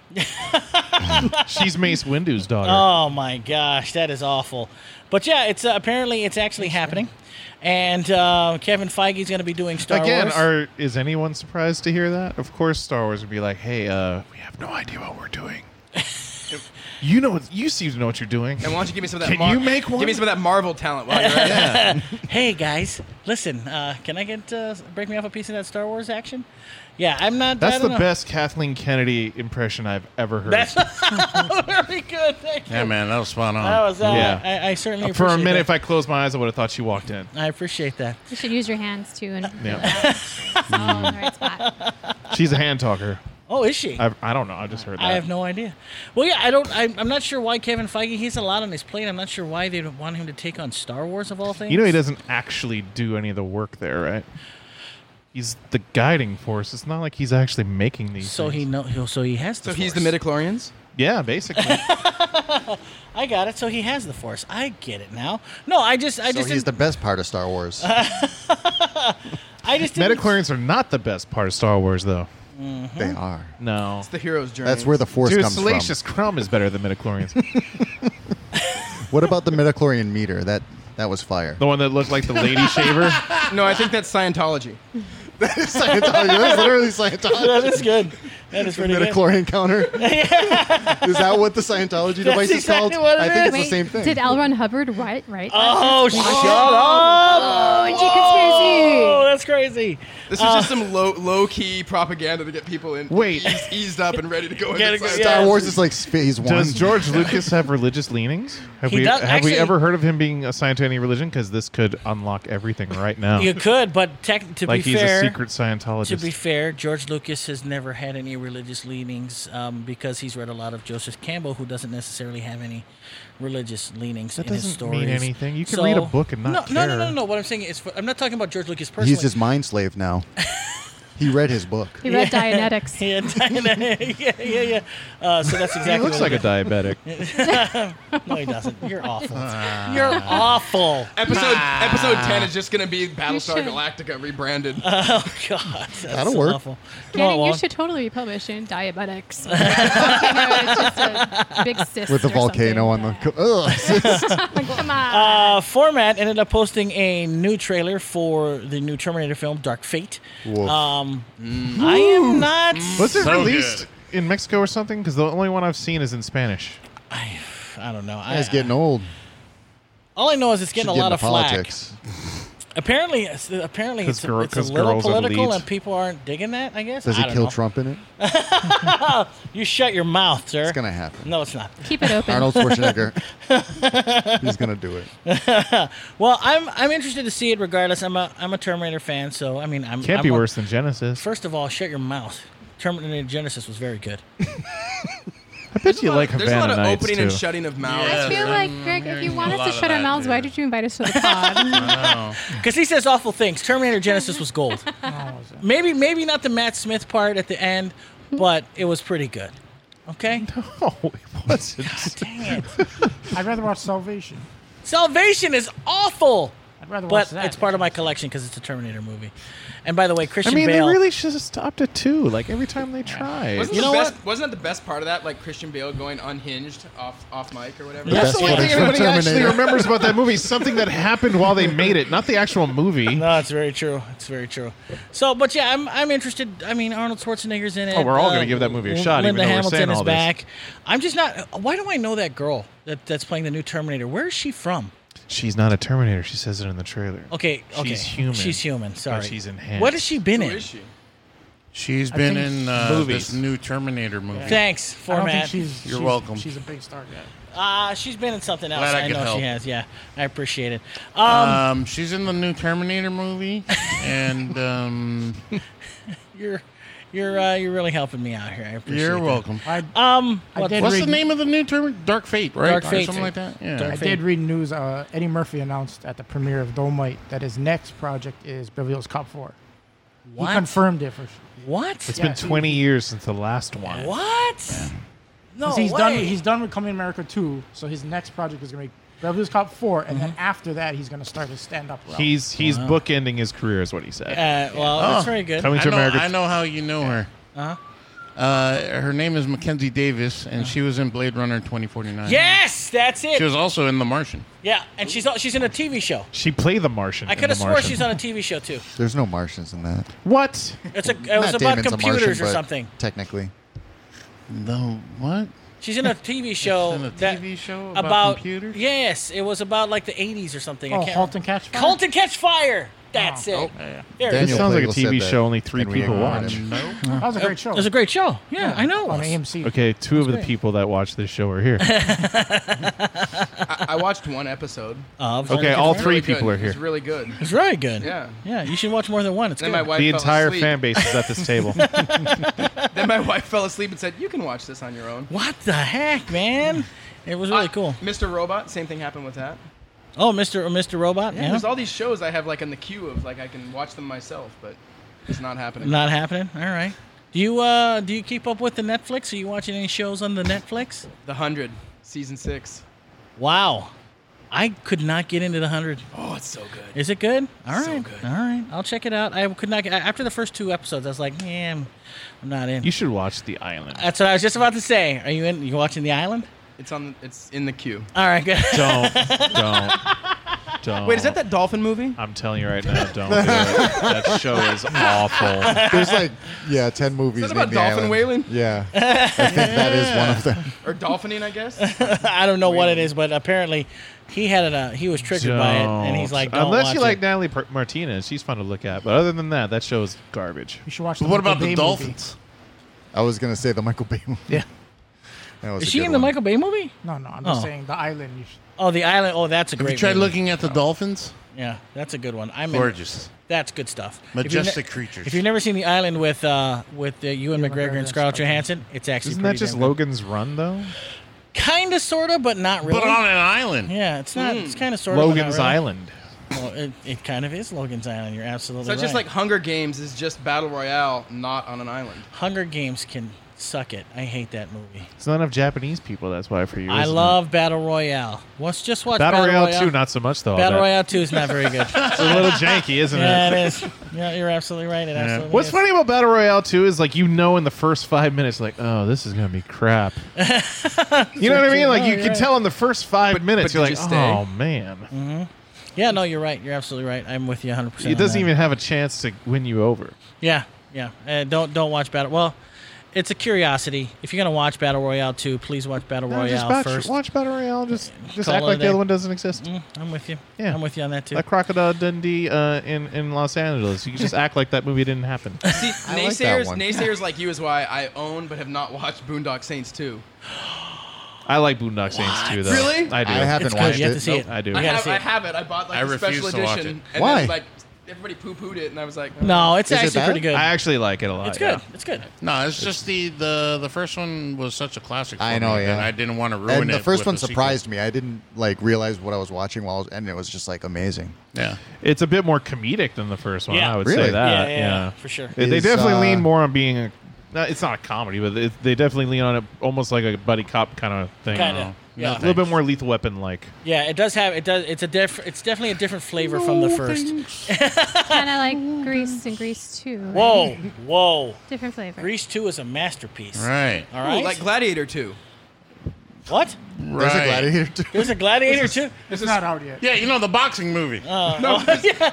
she's Mace Windu's daughter. oh my gosh, that is awful. But yeah, it's uh, apparently it's actually happening, and uh, Kevin Feige is going to be doing Star Again, Wars. are is anyone surprised to hear that? Of course, Star Wars would be like, "Hey, uh, we have no idea what we're doing. you know, what- you seem to know what you're doing." And why don't you give me some of that? Can you make one? Give me some of that Marvel talent while you're at it. Hey guys, listen, uh, can I get uh, break me off a piece of that Star Wars action? Yeah, I'm not. I That's don't the know. best Kathleen Kennedy impression I've ever heard. That's very good. Thank you. Yeah, man, that was spot on. That was. Uh, Yeah. I, I certainly For a appreciate minute, that. if I closed my eyes, I would have thought she walked in. I appreciate that. You should use your hands too, and Yeah, it's all in the right spot. she's a hand talker. Oh, is she? I've, I don't know. I just heard that. I have no idea. Well, yeah, I don't. I'm, I'm not sure why Kevin Feige. He's a lot on his plate. I'm not sure why they would want him to take on Star Wars of all things. You know, he doesn't actually do any of the work there, right? He's the guiding force. It's not like he's actually making these. So he things. know. he'll- So he has. The So he's the Force. midichlorians? Yeah, basically. I got it. So he has the Force. I get it now. No, I just. I So just. he's the didn't- best part of Star Wars. I just. didn't- Midichlorians are not the best part of Star Wars, though. They are. No. It's the hero's journey. That's where the Force Dude, comes Salacious Crumb is better than midichlorians. from. What about the midichlorian meter? That that was fire. The one that looked like the lady shaver. No, I think that's Scientology. Scientology. That's literally Scientology. That is good. That is The pretty good. midichlorian counter. Is that what the Scientology device is exactly called? what it I think is. it's Wait, the same thing. did L. Ron Hubbard write? Right. Oh, shut up! Oh, conspiracy. Oh, that's crazy. This was just some low low key propaganda to get people in Wait. eased, eased up and ready to go Gotta into go- Scientology. yeah. Star Wars is like phase one. Does George Lucas have religious leanings? Have He we does- have actually- we ever heard of him being assigned to any religion? Because this could unlock everything right now. You could, but tech, to like be he's fair, a secret Scientologist. to be fair, George Lucas has never had any religious leanings um, because he's read a lot of Joseph Campbell, who doesn't necessarily have any religious leanings That in his doesn't stories. mean anything. You can So- read a book and not no, care. No, no, no, no. What I'm saying is, I'm not talking about George Lucas personally. He's his mind slave now. He read his book. He read Dianetics. Yeah, yeah, yeah, yeah. Uh, so that's exactly. He looks what like a diabetic. No, he doesn't. You're awful. You're awful. Episode episode ten is just gonna be Battlestar should. Galactica rebranded. Oh God, that's That'll so work. awful. No, it Kenny, you won't. should totally be published in Diabetics. You know, it's just a big cyst With the or volcano on something. the. Co- Ugh. Like, come on. Uh, Format ended up posting a new trailer for the new Terminator film, Dark Fate. Woof. Um, I am not. Was it So released in Mexico or something? Because the only one I've seen is in Spanish. I, I don't know. Guy's I, getting old. all I know is it's Should getting a get lot into of flack. politics. Apparently, it's- apparently 'Cause it's, a, girl- it's a 'cause little girls are the political, leads. and people aren't digging that. I guess. Does I he don't kill know. Trump in it? You shut your mouth, sir. It's gonna happen. No, it's not. Keep it open. Arnold Schwarzenegger. He's gonna do it. Well, I'm I'm interested to see it regardless. I'm a I'm a Terminator fan, so I mean I'm Can't I'm be a- worse than Genesis. First of all, shut your mouth. Terminator Genesis was very good. I bet you a lot like of, There's a lot Havana of Nights opening too. and shutting of mouths. Yeah. I feel I'm like, Greg, if hearing you a want us lot to of shut our that, mouths, why yeah. did you invite us to the pod? No. Because he says awful things. Terminator Genesis was gold. Oh, was it? Maybe maybe not the Matt Smith part at the end, but it was pretty good. Okay? Oh, it wasn't. Dang it. I'd rather watch Salvation. Salvation is awful. I'd rather watch But that. it's part of my collection because it's a Terminator movie. And by the way, I Christian mean, Bale. they really should have stopped at two. Like every time they tried. Wasn't You the know best, what? Wasn't that the best part of that? Like Christian Bale going unhinged off off mic or whatever. The That's best the only footage thing from anybody actually Terminator. remembers about that movie. Something that happened while they made it, not the actual movie. No, it's very true. It's very true. So, but yeah, I'm I'm interested. I mean, Arnold Schwarzenegger's in it. Oh, we're all Uh, gonna give that movie a shot, even Linda though we're Hamilton saying is all this. back. I'm just not. Why do I know that girl that, that's playing the new Terminator? Where is she from? She's not a Terminator. She says it in the trailer. Okay, okay. She's human. She's human. Sorry. she's enhanced. What has she been Who in? is she? She's I been think in uh, movies. this new Terminator movie. Thanks, I don't format. think she's. You're she's- welcome. She's a big star yet. Uh, she's been in something else. Glad I I could know help. she has. Yeah, I appreciate it. Um, Um, she's in the new Terminator movie, and um, you're you're uh, you're really helping me out here. I appreciate you're that. welcome. I, Um, I what- did What's read, the name of the new Terminator? Dark Fate, right? Dark Or Fate. something like that. Yeah. Dark I Fate. did read news. Uh, Eddie Murphy announced at the premiere of Dolomite that his next project is Beverly Hills Cop four. What? He confirmed it for sure. What? It's Yeah, been so twenty he- years since the last one. What? No 'Cause he's way. done. He's done with Coming to America two. So his next project is going to be Beverly Hills Cop four, and then after that, he's going to start his stand-up route. He's he's bookending his career, is what he said. Uh, well, Oh. that's very good. Coming I to know, America. I know how you know her. Uh-huh. Uh, her name is Mackenzie Davis, and she was in Blade Runner twenty forty-nine. Yes, that's it. She was also in The Martian. Yeah, and she's she's in a T V show. She played the Martian. I in could have The swore Martian. she's on a T V show too. There's no Martians in that. What? It's a it was Matt about Damon's a computers Martian, or but something. Technically. The what? She's in a T V show. in a that- T V show about computers? Yes, it was about like the eighties or something. I oh, can't Halt and Catch Fire. Halt and Catch Fire. That's Oh. it. Oh. There This it is. Daniel sounds like a Plagle T V said show that, only three and we people ignored watch. him. That was a great show. It was a great show. Yeah, I know. It on was. A M C. Okay, two of the great. people that watch this show are here. I, I watched one episode. Of Okay, Halt all and Catch Fire. three Really people good. are here. It's really good. It's very good. Yeah. Yeah, you should watch more than one. It's Then good. my wife The fell entire asleep. fan base is at this table. Then my wife fell asleep and said, "You can watch this on your own." What the heck, man? It was really Uh, cool. Mister Robot, same thing happened with that. Oh, Mister Mister Robot. Yeah, Yeah, there's all these shows I have like in the queue of like I can watch them myself, but it's not happening. not happening. All right. Do you uh do you keep up with the Netflix? Are you watching any shows on the Netflix? The Hundred, season six. Wow, I could not get into the hundred. Oh, it's so good. Is it good? All right. So good. All right. I'll check it out. I could not get, after the first two episodes. I was like, yeah, I'm, I'm not in. You should watch The Island. That's what I was just about to say. Are you in? You watching The Island? It's on. The, it's in the queue. All right. Good. Don't, don't, don't. Wait, is that that dolphin movie? I'm telling you right now, don't do it. That show is awful. There's like, yeah, ten movies. Is that about named The dolphin Island. whaling? Yeah. I think that is one of them. Or dolphining, I guess. I don't know what it is, but apparently he had it. Uh, he was triggered by it, and he's like, Don't. don't Unless watch you like it. Natalie Per- Martinez, she's fun to look at. But other than that, that show is garbage. You should watch. But the what Michael about the Bay Dolphins? I was gonna say the Michael Bay movie. Yeah. That was Is a she good in the one. Michael Bay movie? Movie. No, no. I'm just Oh. saying the Island. You should, Oh, The Island. Oh, that's a Have great. you tried movie. looking at the dolphins? Yeah, that's a good one. I'm in- Gorgeous. That's good stuff. If you've Majestic ne- creatures. If you've never seen The Island with uh, with uh, Ewan Ewan McGregor McGregor and and Scarlett Scarlett Johansson, it's actually Isn't that pretty just damn good. Logan's Run, though? Kind of, sort of, but not really. But on an island. Yeah, it's not. Mm. It's kind of sort Logan's of. Well, Island. it, it kind of is Logan's Island. You're absolutely So it's right. just like Hunger Games is just battle royale, not on an island. Hunger Games can suck it. I hate that movie. It's not enough Japanese people, that's why for you. I isn't it? love Battle Royale. Let's just watch Battle, Battle, Royale two, not so much, though. I Battle bet. Royale two is not very good. It's a little janky, isn't yeah, it? it is. Yeah, you're absolutely right. It absolutely What's is. funny about Battle Royale two is like you know in the first five minutes like oh this is gonna be crap. You know what I mean? Like No, you you're can right. tell in the first five But- minutes but you're did like you stay? oh man. Yeah, no, you're right. You're absolutely right. I'm with you one hundred percent. It doesn't on that. even have a chance to win you over. Yeah, yeah. Uh, don't don't watch Battle. Well, it's a curiosity. If you're gonna watch Battle Royale two, please watch Battle No, Royale just watch, first. watch Battle Royale. Just just Call act it like a the other day. one doesn't exist. Mm, I'm with you. Yeah. I'm with you on that too. Like Crocodile Dundee uh, in in Los Angeles. You can just act like that movie didn't happen. See, I like that naysayers, one. naysayers like you is why I own but have not watched Boondock Saints two. I like Boondock Saints too, though. Really? I do. I haven't It's good. watched You have it. to see it. I do. I gotta have, see I it. have it. I bought like I a special refuse to watch edition. it. And Why? Then, like everybody poo pooed it, and I was like, No, it's Is it actually bad? pretty good. I actually like it a lot. It's good. yeah. It's good. No, it's just the, the the first one was such a classic. For I know, me yeah. that I didn't want to ruin And it. the first with one a sequel. surprised me. I didn't like realize what I was watching while I was, and it was just like amazing. Yeah. It's a bit more comedic than the first one. Yeah. I would Really? say that. Yeah, Yeah, yeah, yeah, for sure. They, they Is, definitely uh, lean more on being a. no, It's not a comedy, but it, they definitely lean on it almost like a buddy cop kind of thing. Kind of. No, Yeah. A little bit more Lethal Weapon like. Yeah, it does have it does. It's a diff. It's definitely a different flavor from the first. Kind of like Grease and Grease two. right? Whoa, whoa! Different flavor. Grease two is a masterpiece. Right. All "Ooh, right. like Gladiator two. what? There's a Right. Gladiator too. There's a Gladiator too. It's not out yet. Yeah, you know the boxing movie. Uh, oh, yeah.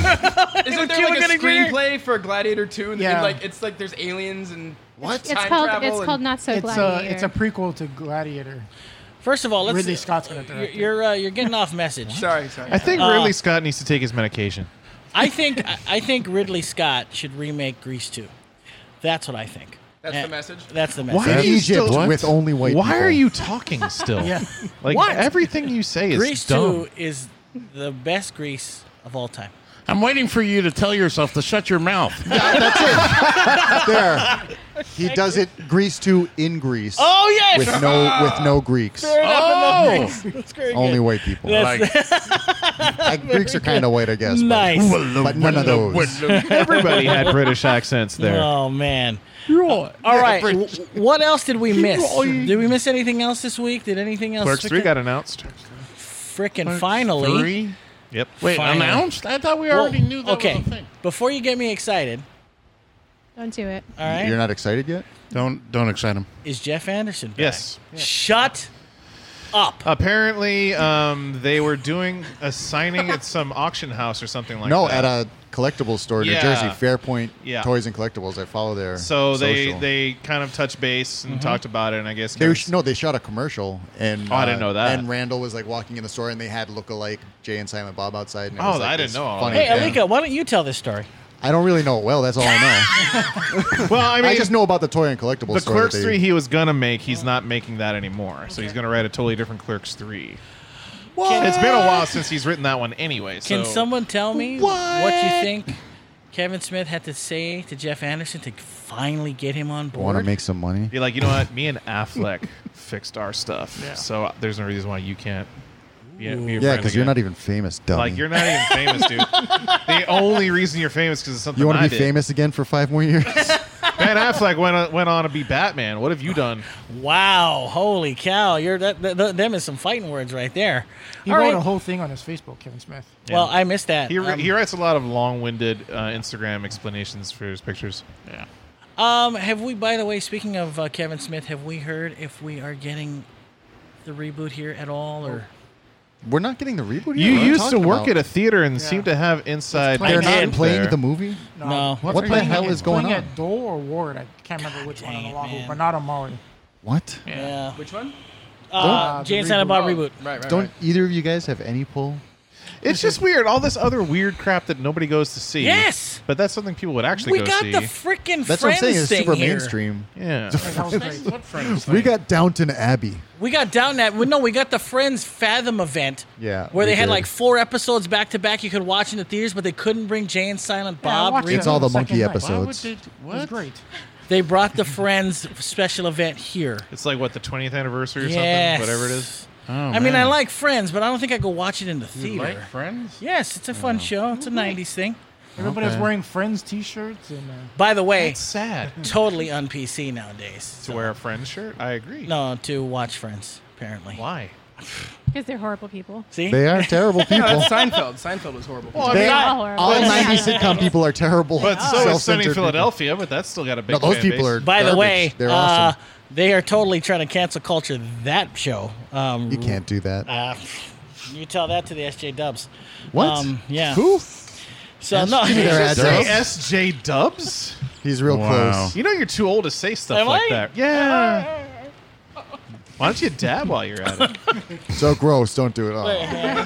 Isn't there Cuba like a Gooding Junior? screenplay for Gladiator two? And Yeah. like it's like there's aliens and What? It's time called. travel It's and- called Not So It's a Gladiator. it's a prequel to Gladiator. First of all, let's. Ridley Scott's gonna You're direct it. you're, uh, you're getting off message. Sorry, sorry. I think Uh, Ridley Scott needs to take his medication. I think I- I think Ridley Scott should remake Grease two. That's what I think. That's Eh, the message. That's the Why message. are you Egypt still- with only white Why people. are you talking still? Yeah. Like What? everything you say is Grease dumb. two is the best Grease of all time. I'm waiting for you to tell yourself to shut your mouth. That's it. There. He does it. Grease two in Greece. Oh yes. With no with no Greeks. Oh, That's very Only good. white people. That's- like Uh, Greeks are kind of white, I guess. but- Nice. But none of those. Everybody had British accents there. Oh man. All right. w- What else did we miss? Did we miss anything else this week? Did anything else? Clerks three got announced. Frickin' finally. Three? Yep. Wait, Finally. announced? I thought we Well, already knew that okay. was a thing. Before you get me excited, Don't do it. all right? You're not excited yet? Don't don't excite him. Is Jeff Anderson back? Yes. Shut up. Apparently, um, they were doing a signing at some auction house or something like no, that. at a collectibles store in Yeah. New Jersey, Fairpoint Yeah. Toys and Collectibles. I follow their So they social. they kind of touched base and talked about it, and I guess They there sh- no, they shot a commercial, and Oh, I didn't uh, know that. And Randall was like walking in the store, and they had look-alike Jay and Silent Bob outside. And it Oh, was, like, I didn't this know all funny Hey, thing. Alika, why don't you tell this story? I don't really know it well. That's all I know. well, I I, mean, just know about the toy and collectibles the store. Clerks that they- three he was gonna make. He's not making that anymore. So he's gonna write a totally different Clerks three. What? It's been a while since he's written that one anyway. So Can someone tell me what? you think Kevin Smith had to say to Jeff Anderson to finally get him on board? want to make some money. be like, you know what? Me and Affleck fixed our stuff. So there's no reason why you can't. Be, be your Yeah, friend because you're again. not even famous, dummy. Like you're not even famous, dude. The only reason you're famous because of something you want I to be did. famous again for five more years? Ben Affleck went on, went on to be Batman. What have you done? Wow, holy cow! You're that. Th- th- them is some fighting words right there. He All wrote right. a whole thing on his Facebook, Kevin Smith. Well, Yeah. I missed that. He, Um, he writes a lot of long-winded uh, Instagram explanations for his pictures. Yeah. Um, have we, by the way, speaking of uh, Kevin Smith, have we heard if we are getting the reboot here at all, or We're not getting the reboot. You yet? What are used to talking work about? at a theater and Yeah. seem to have inside. I They're not did. playing there. the movie. no? What They're the playing hell at- is going playing on? at Dole or Ward? I can't remember which one dang on it, Oahu, man. but not on Maui. What? Yeah. Which one? Uh, the Jay and Silent Bob Oh, reboot. Right, right, Don't right. either of you guys have any pull? It's just weird. All this other weird crap that nobody goes to see. Yes. But that's something people would actually We go got see. the freaking That's what I'm saying. Friends It's thing super here. mainstream. yeah. That was great. What friends? We got Downton Abbey. We got down that. No, we got the Friends Fathom event. Yeah, Where we they had did. like four episodes back to back you could watch in the theaters, but they couldn't bring Jay and Silent Yeah, I Bob. watched re- it It's all on the second monkey night. episodes. Why would they, It was what? great. They brought the Friends special event here. It's like, what, the twentieth anniversary or Yes. something? Whatever it is. Oh, I mean, man. I like Friends, but I don't think I go watch it in the You theater. like friends? Yes, it's a fun show. It's a nineties thing. Everybody was Okay. wearing Friends T-shirts and uh, By the way, It's sad. totally un P C nowadays. To wear a Friends shirt? I agree. No, to watch Friends, apparently. Why? Because they're horrible people. See? They are terrible No, people. that's Seinfeld. Seinfeld was horrible. Well, I They mean, all are, horrible. all Yeah. nineties sitcom people are terrible. but so is Sunny self-centered Philadelphia, but that's still got a big No, those fan people base. are- By the garbage. way, They're uh, awesome. they are totally trying to cancel culture that show. Um, You can't do that. Uh, you tell that to the S J Dubs. What? Um, yeah. Who? So no. Give me their Did you say address. S J Dubs? He's real Wow. close. You know you're too old to say stuff Am like I? that. Yeah. Why don't you dab while you're at it? So gross. Don't do it. Oh.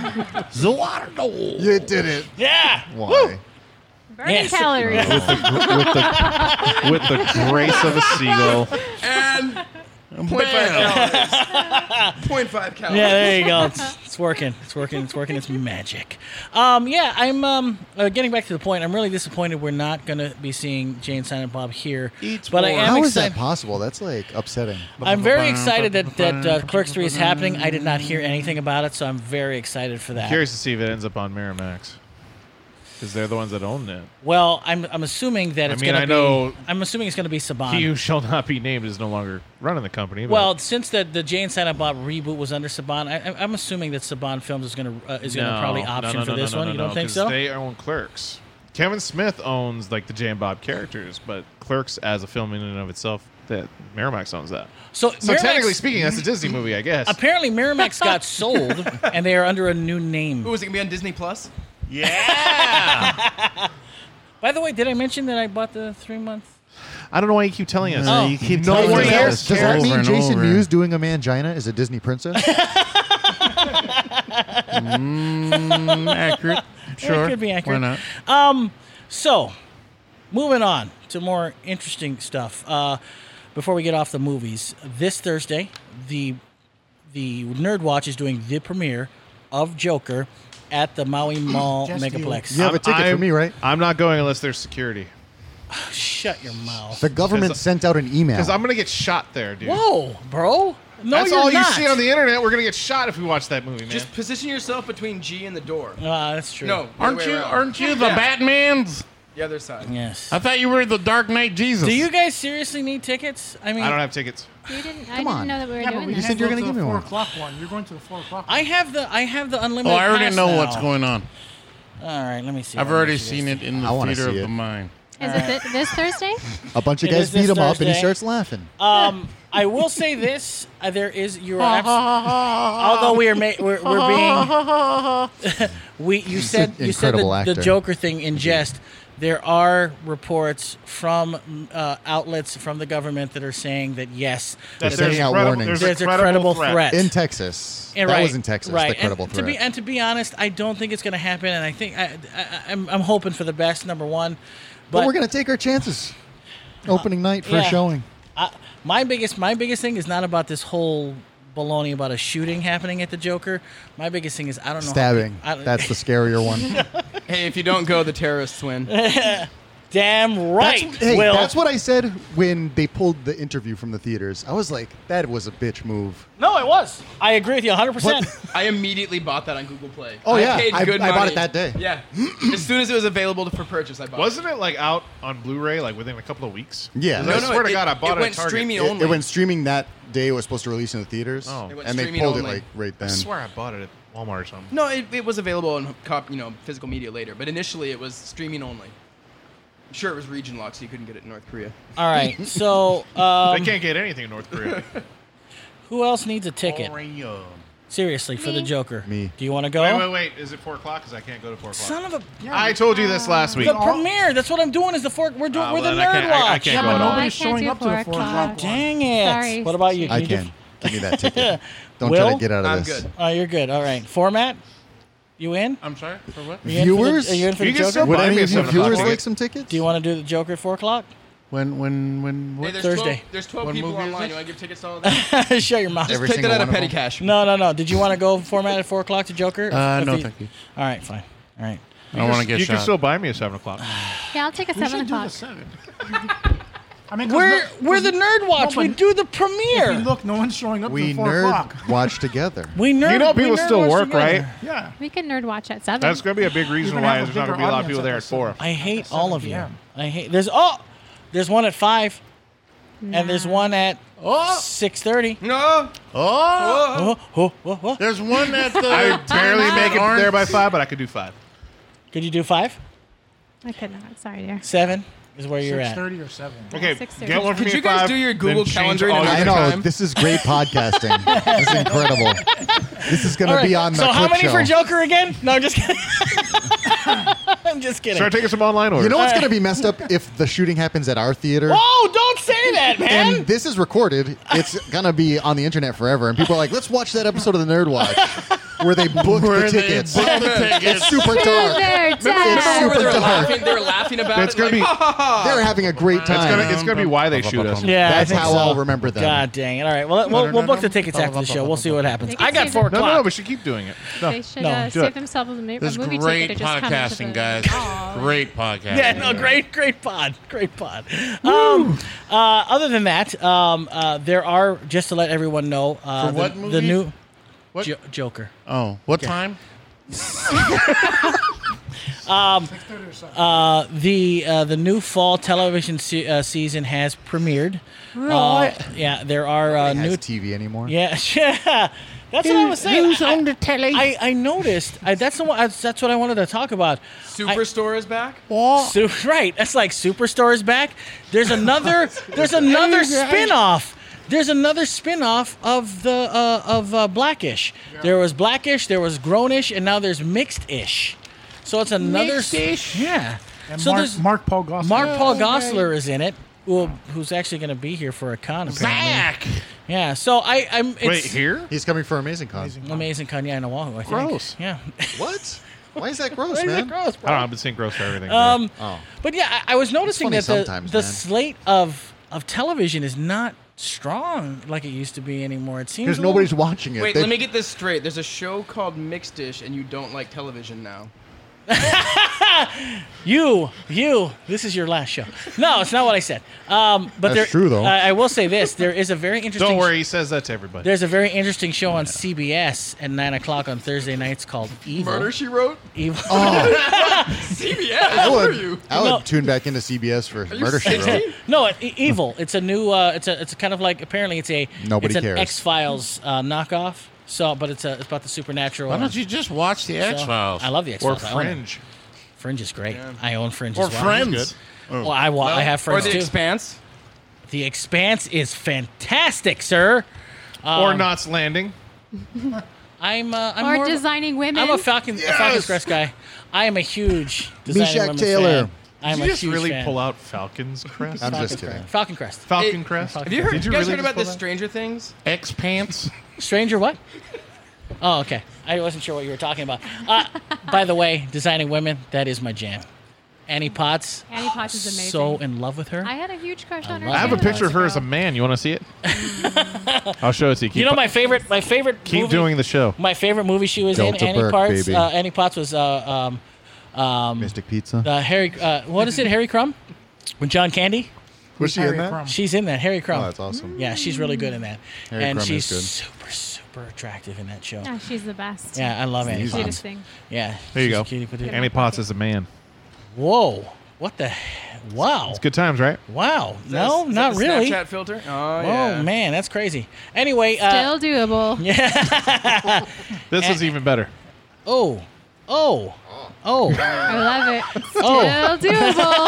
You did it. Yeah. Why? Burning Yes. calories. with, the, with, the, with the grace of a seagull. And point five calories. point five calories. Yeah, there you go. It's, it's working. It's working. It's working. It's magic. Um, yeah, I'm um, uh, getting back to the point. I'm really disappointed we're not going to be seeing Jay and Silent Bob here. Eats but I more. am How is excited. that possible? That's like upsetting. I'm very excited that that uh, Clerks three is happening. I did not hear anything about it, so I'm very excited for that. Curious to see if it ends up on Miramax. Because they're the ones that own it. Well, I'm I'm assuming that I it's mean, going I to be. know I'm assuming it's going to be Saban. He who shall not be named is no longer running the company. But Well, since the the Jay and Silent Bob reboot was under Saban, I, I'm assuming that Saban Films is going to uh, is going to no, probably no, option no, no, for no, this no, one. no, You no, don't think 'cause so? They own Clerks. Kevin Smith owns like the Jay and Bob characters, but Clerks as a film in and of itself, that Miramax owns that. So, So Miramax- technically speaking, that's a Disney movie, I guess. apparently Miramax got sold, and they are under a new name. Ooh, is it gonna be on Disney Plus? Yeah. By the way, did I mention that I bought the three month? I don't know why you keep telling us. Oh. you keep No telling one us else that. Does that cares. mean Over and Jason over. Mewes doing a mangina is a Disney princess? mm, accurate. Sure. could be accurate. Why not? Um, so moving on to more interesting stuff. Uh, before we get off the movies, this Thursday, the the Nerd Watch is doing the premiere of Joker at the Maui Mall Just you. Megaplex. You have a ticket for I'm- me, right? I'm not going unless there's security. Shut your mouth. The government Because- sent out an email. Because I'm going to get shot there, dude. Whoa, bro. No, That's you're all not. you see on the internet. We're going to get shot if we watch that movie, man. Just position yourself between G and the door. Ah, that's true. No, the Aren't other way you? around. Aren't you the Yeah. Batmans? The other side. Yes. I thought you were the Dark Knight Jesus. Do you guys seriously need tickets? I mean, I don't have tickets. You didn't, I Come didn't on. know that we were Yeah, but doing we this. said you were gonna to give the me four one. o'clock one. You're going to the four o'clock. I have the I have the Oh, unlimited. I already pass know now. what's going on. All right, let me see. I've Let me already see seen this. it in the I wanna theater of see the it. mind. Is it thi- this Thursday? a bunch of It guys is this beat him up, and he Thursday. starts laughing. Um, I will say this: uh, there is you are abs- although we are ma- we're, we're being we you said you said Incredible the, the actor. Joker thing in jest. There are reports from uh, outlets from the government that are saying that yes, They're that sending out credible- warnings. there's a credible threat. In Texas. And that right, was in Texas, right. the credible and threat. To be, and to be honest, I don't think it's going to happen. And I think I, I, I'm, I'm hoping for the best. Number one, but, but, we're going to take our chances. Opening night for yeah. a showing. I, my biggest my biggest thing is not about this whole baloney about a shooting happening at the Joker. My biggest thing is I don't know. Stabbing. How, I, That's the scarier one. Hey, if you don't go, the terrorists win. damn right. That's, hey, Will. that's what I said when they pulled the interview from the theaters. I was like, that was a bitch move. No, it was. I agree with you one hundred percent. I immediately bought that on Google Play. Oh, I yeah. paid I- good I bought money. it that day. Yeah, as soon as it was available for purchase, I bought Wasn't it like out on Blu-ray like within a couple of weeks? Yeah. I No, no, swear to it- God, I bought it it, went at Target. streaming It, only. it went streaming that day. It was supposed to release in the theaters. Oh. It went and they streaming pulled only. it like right I then. swear I bought it at Walmart or something. it. No, it, it was available on cop, you know, physical media later, but initially it was streaming only. I'm sure it was region locked, so you couldn't get it in North Korea. All right. So, um, They can't get anything in North Korea. who else needs a ticket? Oreo. Seriously, for the Me. Joker. Me. Do you want to go? wait, wait, wait. Is it four o'clock? Because I can't go to four o'clock. Son of a. I told you this last week. The premiere. That's what I'm doing. Is the four? We're doing. Ah, we're the well, then I nerd can't- I- I watch. can't Yeah, go but at all. nobody's I can't showing do up to the four four o'clock. o'clock one. Dang it! Sorry, What about you? I you do- can. Give me that ticket. Don't try Will? to get out of I'm this. good. Oh, you're good. All right. Format. You in? I'm sorry. For what? Are you in for the- Viewers? Are you in for You the can Joker? still Would buy any me a of you seven o'clock viewers ticket. like some tickets? Do you want to do the Joker at four o'clock? When? When? When? Hey, What? there's Thursday. twelve, there's twelve What people movie is online. this? You want to give tickets to all of that? Shut your mouth. Every Take that single out of one of petty them? cash. No, no, no. Did you want to go format at four o'clock to Joker? Uh, If no, the- thank you. All right, fine. All right. I don't want to get You shot. can still buy me a seven o'clock. Yeah, I'll take a We seven should do the o'clock. seven. I mean, 'cause We're no- we're the Nerd Watch. No, we but do the If premiere. you look, no one's showing up We till four nerd o'clock. watch together. we nerd. You know we people nerd still watch work, together. right? Yeah. We can nerd watch at seven. That's going to be a big reason gonna why have a there's not going to bigger be a lot of audience people at there the at four. I hate seven all of you. p m. I hate. There's oh, there's one at five, and there's one at Oh, six thirty. No. oh! Oh, oh, oh, oh. There's one at the. I would barely make it Orange. there by five, but I could do five. Could you do five? I could not. Sorry, dear. Seven is where you're Six at. thirty or seven. Okay, six thirty. get one for Could me you at guys five, do your then Google change Calendar all in your- I another know. time? This is great podcasting. This is incredible. This is going All to right, be on the so how clip many show. for Joker again? No, I'm just kidding. I'm just kidding. Start taking some online orders. You know what's going to be messed up if the shooting happens at our theater? Whoa! Don't say that, man. And this is recorded. It's going to be on the internet forever. And people are like, let's watch that episode of the Nerd Watch. where they book Where the they tickets. book the tickets. It's super dark. There, It's Dad. Remember super they were dark. laughing? They were laughing about It's it. gonna like, be- ha, ha, ha. They're having a great It's time. gonna, it's gonna be why they shoot us. Yeah, That's I think how so. I'll remember them. God dang it! All right, well, we'll, we'll book the tickets after the show. We'll see what happens. They can I got save four it. No, o'clock. no, no, we should keep doing it. No. They should No, uh, do save it. themselves a, mo- This a is movie great ticket to just come into podcasting, the- guys. Aw. Great podcasting. Yeah, no, great, great pod, great pod. Um, uh, other than that, um, uh, there are, just to let everyone know, uh, For what the, movie? the new What? Jo- Joker. Oh, what time? Uh, the uh, the new fall television se- uh, season has premiered. Uh, yeah, there are uh, Nobody new. has T V anymore. Yeah, yeah. That's what I was saying. Who's I, on the telly? I, I noticed. I, that's the one. I, that's what I wanted to talk about. Superstore is back. Su- right. That's like Superstore is back. There's another. There's another spin-off. There's another spin-off of the uh, of uh, Blackish. There was Blackish, there was Grownish, and now there's Mixed-ish. So it's another. Mixed-ish? Yeah. And so Mark, there's Mark Paul Gosselaar. Mark Paul Gosselaar is in it. Well, who's actually going to be here for a con apparently. Zach. Yeah. So I I'm it's Wait, here? He's coming for Amazing Con. Amazing Con, yeah, in Oahu, I think. Gross. Yeah. What? Why is that gross, Why is man? it gross, I bro? don't know. I've been seeing gross for everything. Um, Oh. But yeah, I, I was noticing funny that the, sometimes, the man. slate of of television is not strong like it used to be anymore. It seems Because a little- nobody's watching it. Wait, They- let me get this straight. There's a show called Mixed Dish, and you don't like television now. You, you, this is your last show. No, it's not what I said. Um, but That's there, true, though. I, I will say this: there is a very interesting. Don't worry, he says that to everybody. There's a very interesting show on C B S at nine o'clock on Thursday nights called Evil. Murder, She Wrote? Evil. C B S? I Who are would, you? I would No. tune back into C B S for you Murder She sixty? Wrote. No, it, e- Evil. It's a new. Uh, it's a. It's a kind of like. Apparently, it's a. Nobody it's an cares. X Files uh, knockoff. So, but it's a. It's about the supernatural. Why don't you just watch the X Files? I love the X or Files. Fringe. Fringe is great. I own Fringe Or as well. Friends. Well, I, wa- I have Or Friends The too. Expanse? The Expanse is fantastic, sir. or Um, Knots Landing. I'm. Uh, I'm Or more of a- designing women. I'm a Falcon, a Falcon's Crest guy. I am a huge Designing Meshack Women Taylor. fan. I'm Did a you just huge really fan. pull out Falcon's Crest? I'm Falcon just kidding. Crest. Falcon Crest. Falcon It- Crest? Have you heard, Did you you guys really heard just about pull the that? Stranger Things? X Pants. Stranger what? Oh, okay. I wasn't sure what you were talking about. Uh, by the way, Designing Women, that is my jam. Annie Potts. Annie Potts is amazing. So in love with her. I had a huge crush on her. love I have a too. picture of her as a man. You want to see it? I'll show it to you. Keep, you know my favorite. My favorite. keep movie, doing the show. My favorite movie she was in. Delta Annie Burke, Potts. baby. Uh, Annie Potts was. Uh, um, um, Mystic Pizza. uh, Harry. Uh, what is it? Harry Crumb. With John Candy. Was she in Harry that? Crumb. She's in that. Harry Crumb. Oh, that's awesome. Yeah, she's really good in that. Harry and Crumb she's is good. super, super attractive in that show. Oh, she's the best. Yeah, I love Annie She's the Potts. cutest thing. Yeah. There you she's go. a cutie patootie. Annie Potts is a man. Whoa. What the? Wow. It's good times, right? Wow. Is No, that- is not that the really. Snapchat filter? Oh, Oh, yeah. man, that's crazy. Anyway. Uh, Still doable. This is even better. oh. Oh. Oh. I love it. Oh. Still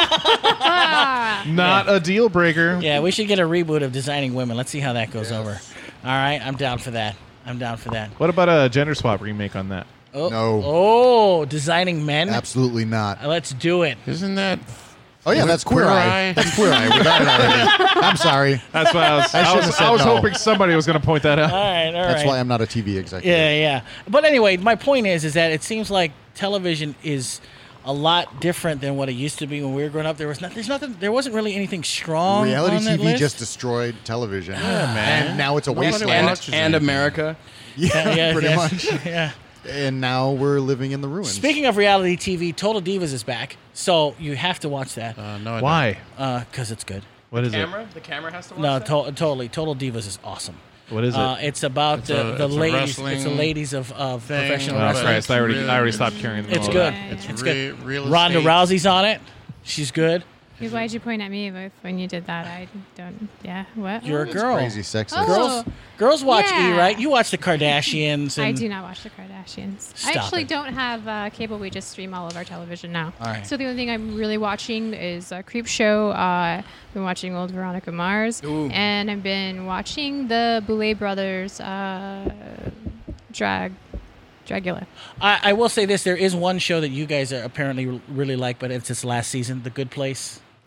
doable. Not a deal breaker. Yeah, we should get a reboot of Designing Women. Let's see how that goes over. All right, I'm down for that. I'm down for that. What about a gender swap remake on that? Oh, No. Oh, Designing Men. Absolutely not. Uh, Let's do it. Isn't that? Oh yeah, that's Queer Queer Eye. Eye. That's Queer Eye. We got it already. I'm sorry. That's what I was. I I, shouldn't was, have said I was no. hoping somebody was going to point that out. All right, all right. That's why I'm not a T V executive. Yeah, yeah. But anyway, my point is, is that it seems like television is a lot different than what it used to be when we were growing up. There was not, there's nothing, there wasn't really anything strong. Reality on that T V list. just destroyed television. Yeah, man. And now it's a Nobody wasteland. And, watches and anything. America. Yeah, yeah, pretty yes. much. Yeah. And now we're living in the ruins. Speaking of reality T V, Total Divas is back, so you have to watch that Uh, no, I Why? because it's good. What is it? Camera? The camera has to watch No, that? to- totally. Total Divas is awesome. What is it? Uh, it's about It's the, a- the it's a ladies. It's the wrestling ladies of, of thing. professional oh, wrestling. wrestling. Christ! I already, really- I already stopped caring. It's about good. that. It's It's re- good. real Ronda estate. Rousey's on it. She's good. Why'd you point at me with, when you did that? I don't. Yeah. What? You're a It's girl. crazy sexist. Oh. Girls, girls watch E, Yeah. right? You watch the Kardashians. And I do not watch the Kardashians. Stop I actually it. don't have uh, cable. We just stream all of our television now. All right. So the only thing I'm really watching is uh, Creep Show. Uh, I've been watching old Veronica Mars, Ooh. and I've been watching the Boulet Brothers uh, drag Dragula. I, I will say this: there is one show that you guys are apparently really like, but it's its last season, The Good Place.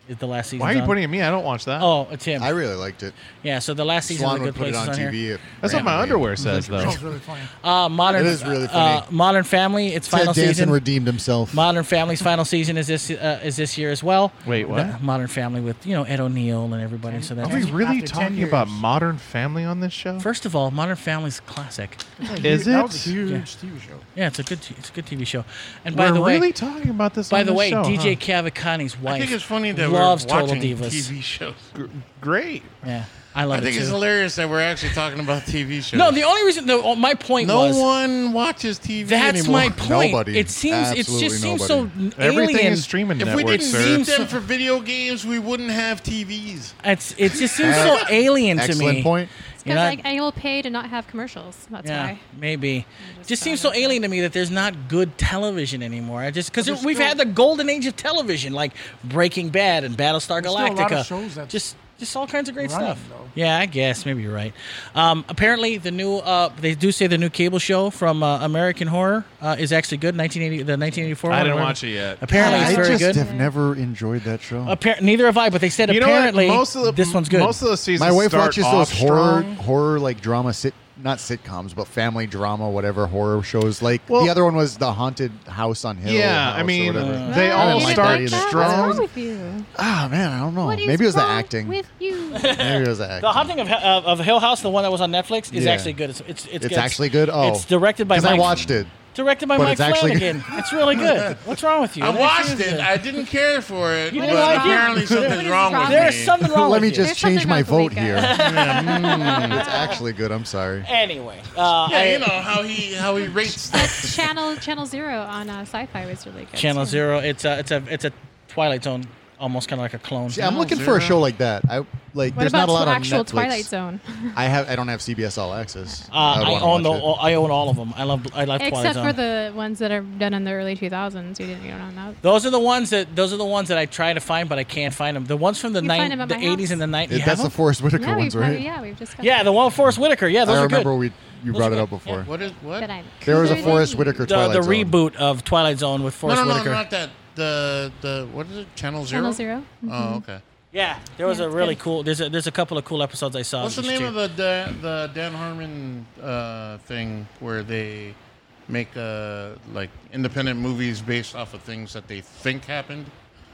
Is the last season? Why are you on. pointing at me? I don't watch that. Oh, it's him. I really liked it. Yeah, so the last season Swan of The would Good put it Place on is on T V. here. It That's what ran my me. underwear says, though. It's really funny. Uh, Modern, It is really funny. Uh, Modern Family, its Ted final Danson season. redeemed himself. Modern Family's final season is this uh, is this year as well. Wait, what? The Modern Family with you know Ed O'Neill and everybody. So Are that's we really After ten talking about years. Modern Family on this show? first of all, Modern Family's a classic. Is That was a it? huge Yeah. T V show. Yeah, it's a good t- it's a good T V show. And by We're the way, really talking about this. by on the this way, show, D J huh? Cavacani's wife I think it's funny that loves we're Total watching Divas. T V shows. Great. Yeah, I love I think it it's too. hilarious that we're actually talking about T V shows. No, the only reason the, my point no was one watches T V that's anymore. my point. Nobody. It seems it Absolutely just seems so nobody. Everything alien. is streaming If we networks, didn't sir. need them for video games, we wouldn't have T Vs. It's it just seems so alien to Excellent me. point. It's You because know, like I will pay to not have commercials. That's Yeah, why. maybe. just Just thought seems so about that. alien to me that there's not good television anymore. I just because There's we've still- had the golden age of television, like Breaking Bad and Battlestar There's still a Galactica. lot of shows that's just just all kinds of great running, stuff. though. Yeah, I guess maybe you're right. Um, apparently, the new uh, they do say the new cable show from uh, American Horror uh, is actually good. nineteen eighty, the nineteen eighty-four. I one, didn't whatever. watch it yet. Apparently, I it's very just good. have never enjoyed that show. Appar- neither have I, but they said You know apparently what? Most of the this one's good. Most of the seasons My wife start watches off those horror, strong. horror like drama sit, not sitcoms, but family drama, whatever horror shows. Like Well- the other one was the Haunted House on Hill. Yeah, House I or mean, whatever. they I all didn't like start that either. What's strong. wrong with you? Ah man, I don't know. What is Maybe it was the wrong acting. with you? Maybe it was the acting. The Haunting of, of of Hill House, the one that was on Netflix, is Yeah. actually good. It's it's it's, It's good. actually good? Oh. it's directed by Because I Mike. watched it. Directed by But Mike it's actually Flanagan. It's really good. What's wrong with you? I It watched actually is it. good. I didn't care for it, You but didn't like it? apparently What something's is wrong wrong with with There's me. something wrong Let me with you. just There's change something my wrong with vote the here. weekend. Yeah, mm, it's actually good. I'm sorry. Anyway, uh, Yeah, I- you know how he how he rates stuff. But Channel Channel Zero on uh, Sci-Fi was really good. Channel too. Zero. It's a it's a it's a Twilight Zone, almost kind of like a clone. See, I'm looking for a show like that. I like. What There's about not a lot tw- on actual Netflix. Twilight Zone? I have. I don't have C B S All Access. Uh, I would wanna own the, watch it. I own all of them. I love I love Twilight Except Zone. for the ones that are done in the early two thousands. You didn't. You don't own that. Those are the ones that those are the ones that I try to find, but I can't find them. The ones from the You find nine, them at the my eighties house. and the nineties. It- that's the Forrest Whitaker Yeah, ones, we've, right? yeah, we've discussed. Yeah, the one with Forrest Whitaker. Yeah, those I are remember good. we you Those brought are it good. up before. What is what? That I'm There was a crazy. Forrest Whitaker The, Twilight the Zone. reboot of Twilight Zone with No, Forrest no, no, Whitaker. not that. The the what is it? Channel Zero. Channel Zero. Oh, okay. Yeah, there was Yeah, a it's really good. cool. There's a there's a couple of cool episodes I saw. What's the Just name to- of the Dan, the Dan Harmon uh, thing where they make uh, like independent movies based off of things that they think happened?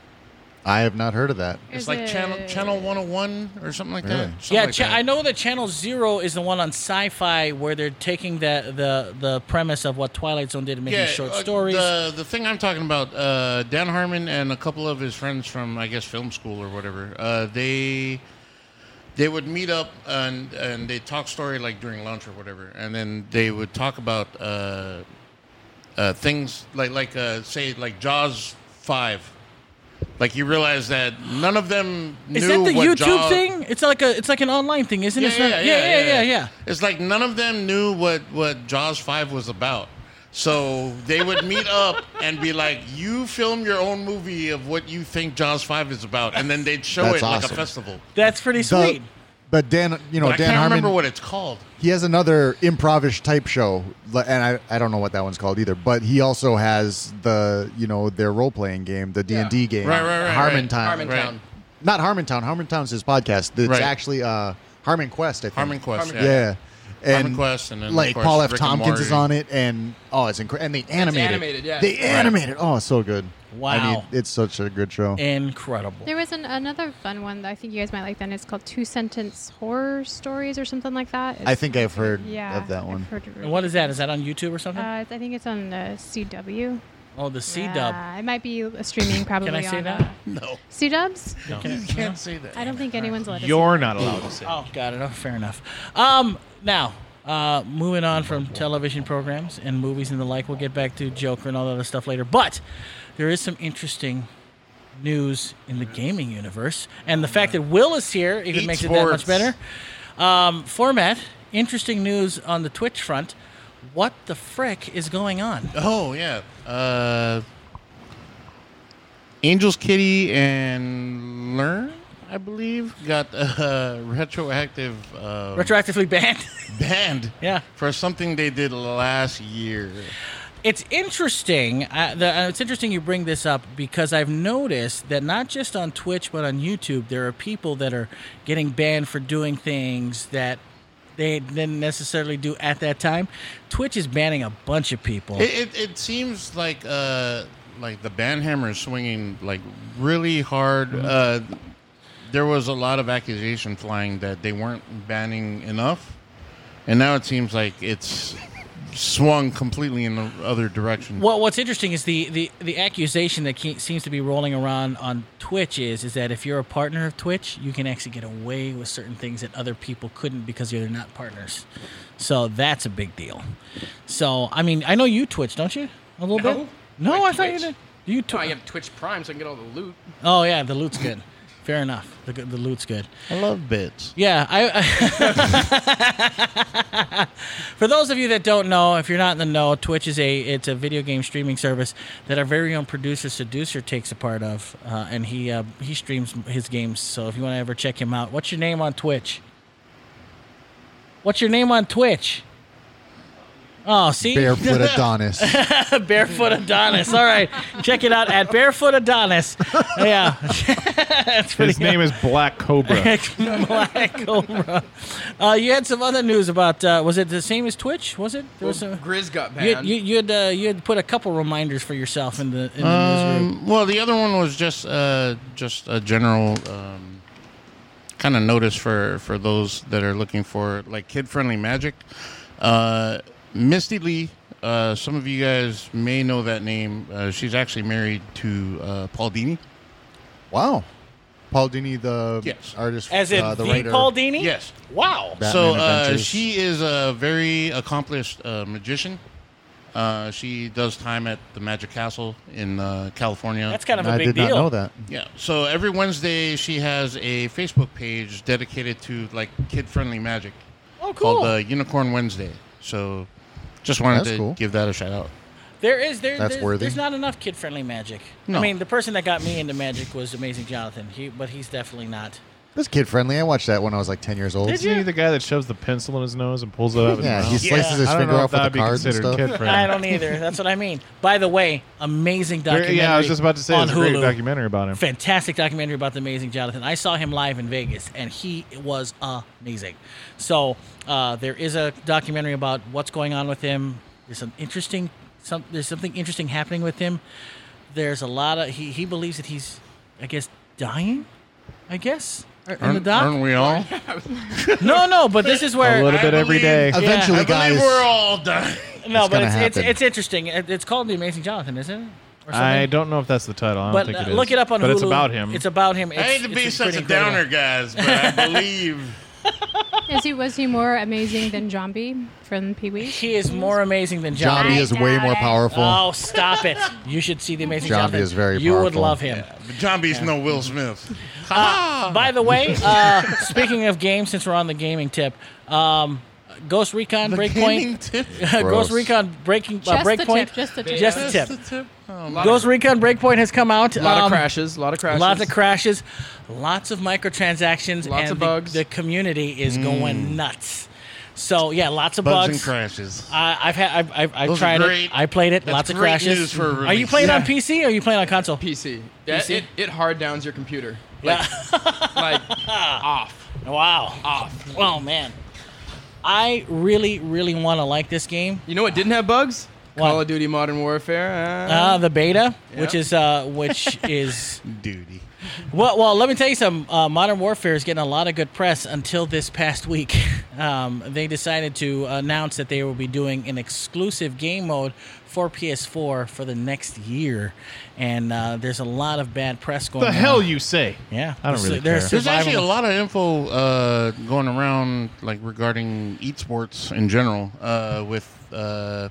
I have not heard of that. It's Is like channel it- channel one oh one or something like Really? that. Something Yeah, like cha- that. I know that Channel Zero is the one on Sci-Fi where they're taking the the, the premise of what Twilight Zone did and making Yeah, short uh, stories. The the thing I'm talking about, uh, Dan Harmon and a couple of his friends from I guess film school or whatever. Uh, they they would meet up and and they talk story like during lunch or whatever, and then they would talk about uh, uh, things like like uh, say like Jaws five. Like you realize that none of them knew is that the what YouTube Jaws, thing? It's like a it's like an online thing, isn't Yeah, it? It's yeah, not- yeah, yeah, yeah, yeah, yeah. It's like none of them knew what, what Jaws five was about. So they would meet up and be like, you film your own movie of what you think Jaws five is about. And then they'd show That's it like a awesome. festival. That's pretty The- sweet. but Dan, you know, But I Dan can't Harmon. remember what it's called. He has another improvish type show, li- and I, I don't know what that one's called either. But he also has the you know their role playing game, the D and D game, Right, right, right, Harmontown. right. Harmontown. Not Harmontown. Harmontown's his podcast. It's Right. actually uh, Harmon Quest. I think. Harmon Quest. Yeah. Yeah. And Harmon Quest, and then, of like course, Paul F. Rick and Tompkins is Morty. on it, and oh, it's incredible. And they animate it. animated, yeah. They Right. animate it. Oh, it's so good. Wow. I mean, it's such a good show. Incredible. There was an, another fun one that I think you guys might like. Then it's called Two Sentence Horror Stories or something like that. I It's- think I've heard yeah, of that I've one. heard it And what is that? Is that on YouTube or something? Uh, I think it's on uh, C W. oh, the C Dub. Yeah, it might be a streaming probably. Can I say on, that? Uh, No. C Dubs? You can't say that. I don't think anyone's allowed to. You're say not allowed to say. Oh, got it. Oh, fair enough. Um, now, uh, moving on from television programs and movies and the like, we'll get back to Joker and all that other stuff later. But there is some interesting news in the gaming universe, and the fact that Will is here even Eat makes it that much sports. better. Um, format. Interesting news on the Twitch front. What the frick is going on? Oh, yeah. Uh, Angels Kitty and Learn, I believe, got a retroactive uh, Retroactively banned. banned Yeah. for something they did last year. It's interesting. Uh, the, uh, it's interesting you bring this up because I've noticed that not just on Twitch but on YouTube, there are people that are getting banned for doing things that they didn't necessarily do at that time. Twitch is banning a bunch of people. It, it, it seems like uh, like the ban hammer is swinging like really hard. Mm-hmm. Uh, there was a lot of accusation flying that they weren't banning enough, and now it seems like it's swung completely in the other direction. Well, what's interesting is the, the, the accusation that ke- seems to be rolling around on Twitch is is that if you're a partner of Twitch, you can actually get away with certain things that other people couldn't because you're not partners. So that's a big deal. So, I mean, I know you Twitch, don't you? A little No. bit? No, Like I thought you Twitch? did. You No, I tw- have Twitch Prime, so I can get all the loot. Oh, yeah, the loot's good. Fair enough. The, the loot's good. I love bits. Yeah, I, I for those of you that don't know, if you're not in the know, Twitch is a it's a video game streaming service that our very own producer Seducer takes a part of, uh, and he uh, he streams his games. So if you want to ever check him out, what's your name on Twitch? What's your name on Twitch? Oh, see? Barefoot Adonis. Barefoot Adonis. All right. Check it out at Barefoot Adonis. Yeah. That's pretty His name is Black Cobra. Black Cobra. Uh, you had some other news about, uh, was it the same as Twitch? Was it? There Well, was some, Grizz got you, banned. you, you, had, uh, you had put a couple reminders for yourself in the, in the newsroom. Um, well, the other one was just uh, just a general um, kind of notice for, for those that are looking for like kid-friendly magic. Uh, Misty Lee, uh, some of you guys may know that name. Uh, she's actually married to uh, Paul Dini. Wow. Paul Dini, the Yes. artist, As in uh, the the writer. Paul Dini? Yes. Wow. Batman so uh, Adventures. she is a very accomplished uh, magician. Uh, she does time at the Magic Castle in uh, California. That's kind of a I big did deal. not know that. Yeah. So every Wednesday she has a Facebook page dedicated to like kid-friendly magic Oh, cool. called uh, Unicorn Wednesday. So just wanted That's to cool. give that a shout out. There is there, That's there's, worthy. there's not enough kid friendly magic. I No. mean, the person that got me into magic was Amazing Jonathan. He, but he's definitely not. That's kid friendly. I watched that when I was like ten years old. Isn't he the guy that shoves the pencil in his nose and pulls it out of his Yeah, mouth? he slices his I don't finger know off if with that'd the be cards and considered stuff. kid-friendly. I don't either. That's what I mean. By the way, amazing Very- documentary. Yeah, I was just about to say on it's a great Hulu. documentary about him. Fantastic documentary about the Amazing Jonathan. I saw him live in Vegas, and he was amazing. So uh, there is a documentary about what's going on with him. There's some interesting, some there's something interesting happening with him. There's a lot of he he believes that he's, I guess, dying. I guess in the Aren't, doc. aren't we all? No, no, but this is where A little bit I every believe- day. Eventually, I guys. believe we're all dying. no, It's but gonna it's, it's happen. it's interesting. It- It's called The Amazing Jonathan, isn't it? Or something? I don't know if that's the title. I don't But think uh, it is. look it up on but Hulu. it's about him. It's about him. It's, I hate to be it's such pretty a incredible. downer, guys, but I believe Is he was he more amazing than Zombie from Pee Wee? He is more amazing than John. Johnny is way more powerful. Oh, stop it! You should see The Amazing Zombie Jonathan. is very You would powerful. love him. but John B's no Will Smith. Uh, by the way, uh, speaking of games, since we're on the gaming tip, um, Ghost Recon Breakpoint. tip. Ghost Gross. Recon Breaking uh, Just the Breakpoint. tip, just the tip. Just the That's tip. the tip. Oh, lot Ghost Recon Breakpoint has come out. A lot Um, of crashes. A lot of crashes. Lots of crashes, lots of microtransactions, Lots and of the, bugs. the community is going nuts. So yeah, lots of bugs bugs. and crashes. I, I've had, I've, I've, I've Those are tried great. it. I played it. That's lots of great crashes. news for a Are you release. playing on Yeah. P C or are you playing on console? P C. Yeah, P C? It, it hard downs your computer. Yeah. Like off. Wow. Off. Oh man, I really, really want to like this game. You know what didn't have bugs? What? Call of Duty Modern Warfare. Uh, Uh, the beta, Yeah. which is uh, which is Duty. well, well. Let me tell you something. Uh, Modern Warfare is getting a lot of good press until this past week. Um, they decided to announce that they will be doing an exclusive game mode for P S four for the next year, and uh, there's a lot of bad press going. the on. hell you say? Yeah, I don't really There's care. There's actually a survival- lot of info uh, going around, like regarding esports in general. Uh, with uh,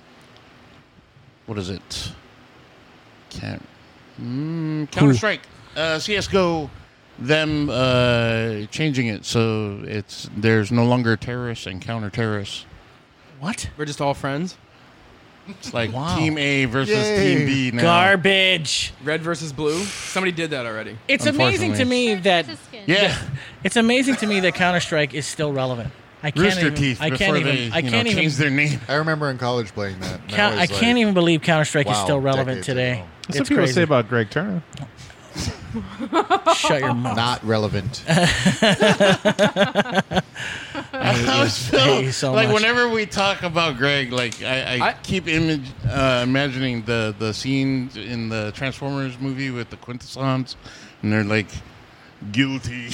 what is it? Can't mm, Counter Strike, uh, C S G O. Them uh, changing it so it's there's no longer terrorists and counter terrorists. What? We're just all friends. It's like Wow. Team A versus Yay. Team B now. Garbage. Red versus blue. Somebody did that already. It's amazing to me that Versus skin. Yeah, it's amazing to me that Counter Strike is still relevant. I can't Rooster even, Teeth I before can't they even. I you can't know, even. change their name. I remember in college playing that. and that Count, I was can't like, even believe Counter Strike is wow, still relevant decades today. ago. That's It's what people crazy. say about Greg Turner. Shut your mouth. Not relevant. I always I hate feel you so like much. whenever we talk about Greg, like I, I, I- keep image, uh, imagining the the scene in the Transformers movie with the Quintessons, and they're like guilty,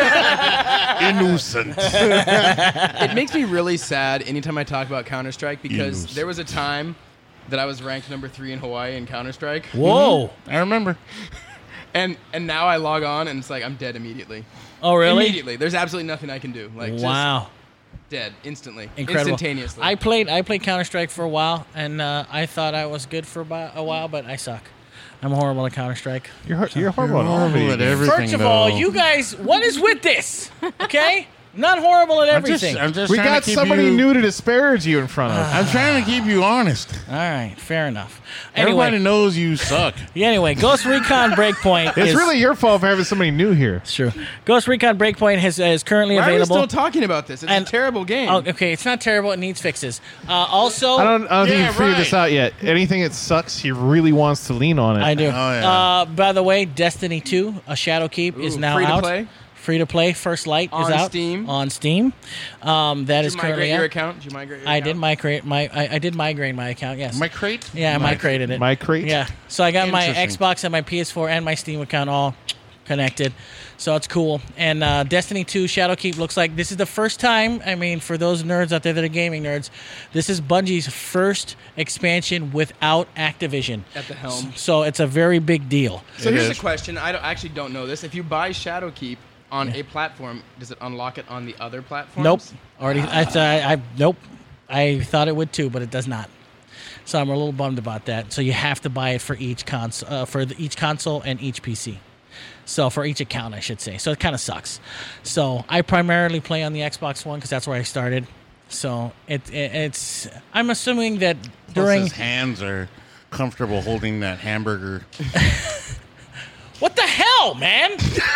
innocent. It makes me really sad anytime I talk about Counter Strike because Yes. there was a time that I was ranked number three in Hawaii in Counter Strike, Whoa. I remember. and and now I log on and it's like I'm dead immediately. Oh, really? Immediately. There's absolutely nothing I can do. Like Wow. just dead instantly, Incredible. instantaneously. I played I played Counter Strike for a while, and uh, I thought I was good for about a while, but I suck. I'm horrible at Counter Strike. You're hor- you're horrible at all Horrible video at games. everything. First of all, though. you guys, what is with this? Okay, not horrible at I'm just, everything. I'm just We trying got to keep somebody you, new to disparage you in front of. I'm trying to keep you honest. All right, fair enough. Everybody Anyway, knows you suck. yeah, anyway, Ghost Recon Breakpoint It's is really your fault for having somebody new here. it's true. Ghost Recon Breakpoint has, is currently Why are we available. still talking about this? It's And- a terrible game. Oh, okay, it's not terrible. It needs fixes. Uh, also, I don't, I don't think Yeah, you figured this right. out yet. Anything that sucks, he really wants to lean on it. I do. Oh, yeah. Uh, by the way, Destiny two, A Shadow Keep, is Ooh, now free to out. play? Free to play. First Light is On out Steam? on Steam. Um, that Did is you currently migrate your out. account? Did you migrate your I account? did migrate my. I, I did migrate my account. Yes. My crate? yeah, I migrated it. Migrate? Yeah. So I got my Interesting. Xbox and my P S four and my Steam account all connected. So it's cool. And uh, Destiny two Shadowkeep looks like this is the first time. I mean, for those nerds out there that are gaming nerds, this is Bungie's first expansion without Activision. At the helm. So it's a very big deal. So It here's is. a question. I, don't, I actually don't know this. If you buy Shadowkeep on a platform, does it unlock it on the other platforms? Nope. Already. I, I, I. Nope. I thought it would too, but it does not. So I'm a little bummed about that. So you have to buy it for each console, uh, for the, each console and each P C. So for each account, I should say. So it kind of sucks. So I primarily play on the Xbox One because that's where I started. So it, it it's. I'm assuming that Plus during. his hands are comfortable holding that hamburger. What the hell, man?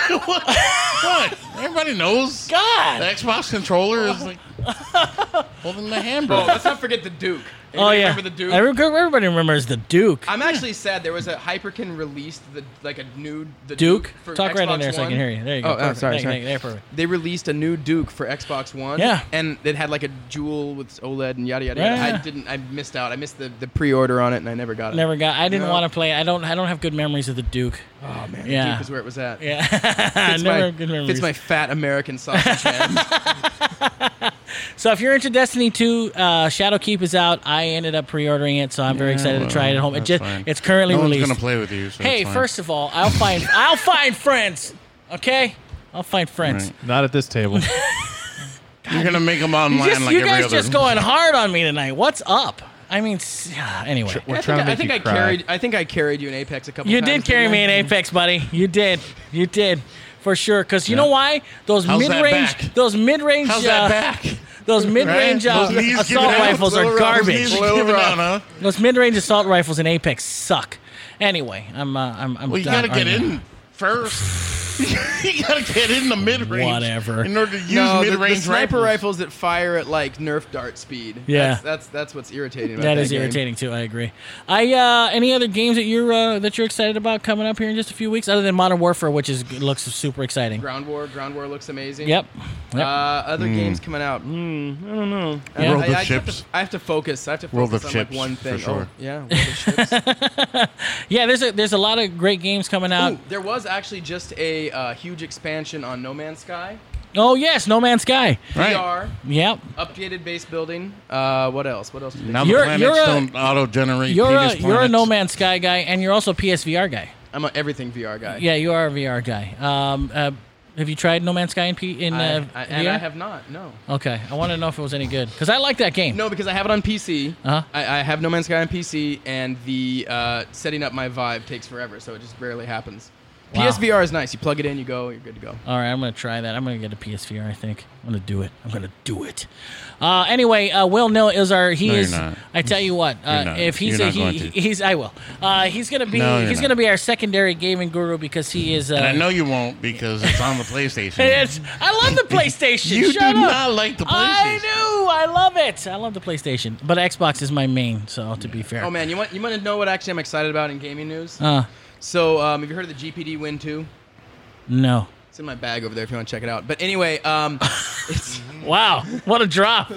What? Everybody knows. The God. Xbox controller is like holding the Oh, hamburger. let's not forget the Duke. Oh Anybody yeah. Remember the Duke? Every- Everybody remembers the Duke. I'm actually sad. There was a Hyperkin released the like a new the Duke. Duke, for Talk Xbox right in there so I One. can hear you. There you go. Oh, oh, Perfect. sorry, Thank you, sorry. thank you. There, perfect. They released a new Duke for Xbox One. Yeah. And it had like a jewel with OLED and yada yada. Yeah, yada. yeah. I didn't. I missed out. I missed the, the pre-order on it, and I never got it. Never got. I didn't No. want to play. I don't. I don't have good memories of the Duke. Oh man, the Yeah. Duke is where it was at. Yeah, Fits never my, have good memories. fits my fat American sausage head. So if you're into Destiny two, uh, Shadowkeep is out. I ended up pre-ordering it, so I'm very excited to try it at home. It that's just, fine. it's currently no released. one's gonna play with you. So Hey, it's fine. first of all, I'll find. I'll find friends. Okay, I'll find friends. Right. Not at this table. You're gonna make them You, online just, like you every guys other. just going hard on me tonight. What's up? I mean, s- anyway. We're I trying think, to I, make think you I cry. carried. I think I carried you in Apex a couple. You times. did carry didn't me I? in Apex, buddy. You did. You did. For sure. Because you Yeah. know why? Those How's that mid-range, back? those mid-range, How's uh, that back? those mid-range Right? uh, Those knees assault giving out, rifles are little rough. Those garbage. knees are giving out, huh? Those mid-range assault rifles in Apex suck. Anyway, I'm, uh, I'm, I'm. Well, you done gotta get arguing. in first. You gotta get in the mid range. Whatever. In order to use No, the, mid the range sniper rifles. rifles that fire at like Nerf dart speed. Yeah. that's that's, that's what's irritating. About That that is game. irritating too. I agree. I uh, any other games that you're uh, that you're excited about coming up here in just a few weeks, other than Modern Warfare, which is looks super exciting. Ground War, Ground War looks amazing. Yep. Yep. Uh, other games coming out. Mm, I don't know. I, Yeah. World I, of I, have Ships. to, I have to focus. I have to World focus of on like Ships, one for thing. sure. Oh, yeah, World of Ships. yeah, there's a there's a lot of great games coming out. Ooh, there was actually just a uh, huge expansion on No Man's Sky. Oh yes, No Man's Sky. Right. V R, Yep. updated base building. Uh, what else? What else? Did they Now do? the You're- planets you're a- don't auto-generate You're a previous you're a planets. No Man's Sky guy, and you're also a P S V R guy. I'm a everything V R guy. Yeah, you are a V R guy. Um, uh, have you tried No Man's Sky in P in I, uh, I, V R? and I have not. No. Okay, I want to know if it was any good because I like that game. No, because I have it on P C. Uh-huh. I, I have No Man's Sky on P C, and the uh, setting up my Vive takes forever, so it just rarely happens. P S V R is nice. You plug it in, you go, you're good to go. All right, I'm going to try that. I'm going to get a P S V R, I think. I'm going to do it. I'm going to do it. Uh, anyway, uh, Will Nil is our... He No, you're is. not. I tell you what, uh, You're not. if he's You're a... not going He, to. he's... I will. Uh, he's going to be... No, you're he's not. going to be our secondary gaming guru because he is... Uh, And I know you won't because it's on the PlayStation. It's, I love the PlayStation. You Shut do up. not like the I PlayStation. do. I love it. I love the PlayStation. But Xbox is my main, so to be fair. Oh, man, you want you want to know what actually I'm excited about in gaming news? Uh, So, um, have you heard of the G P D Win two? no. It's in my bag over there if you want to check it out. But anyway, um, it's... Wow. What a drop.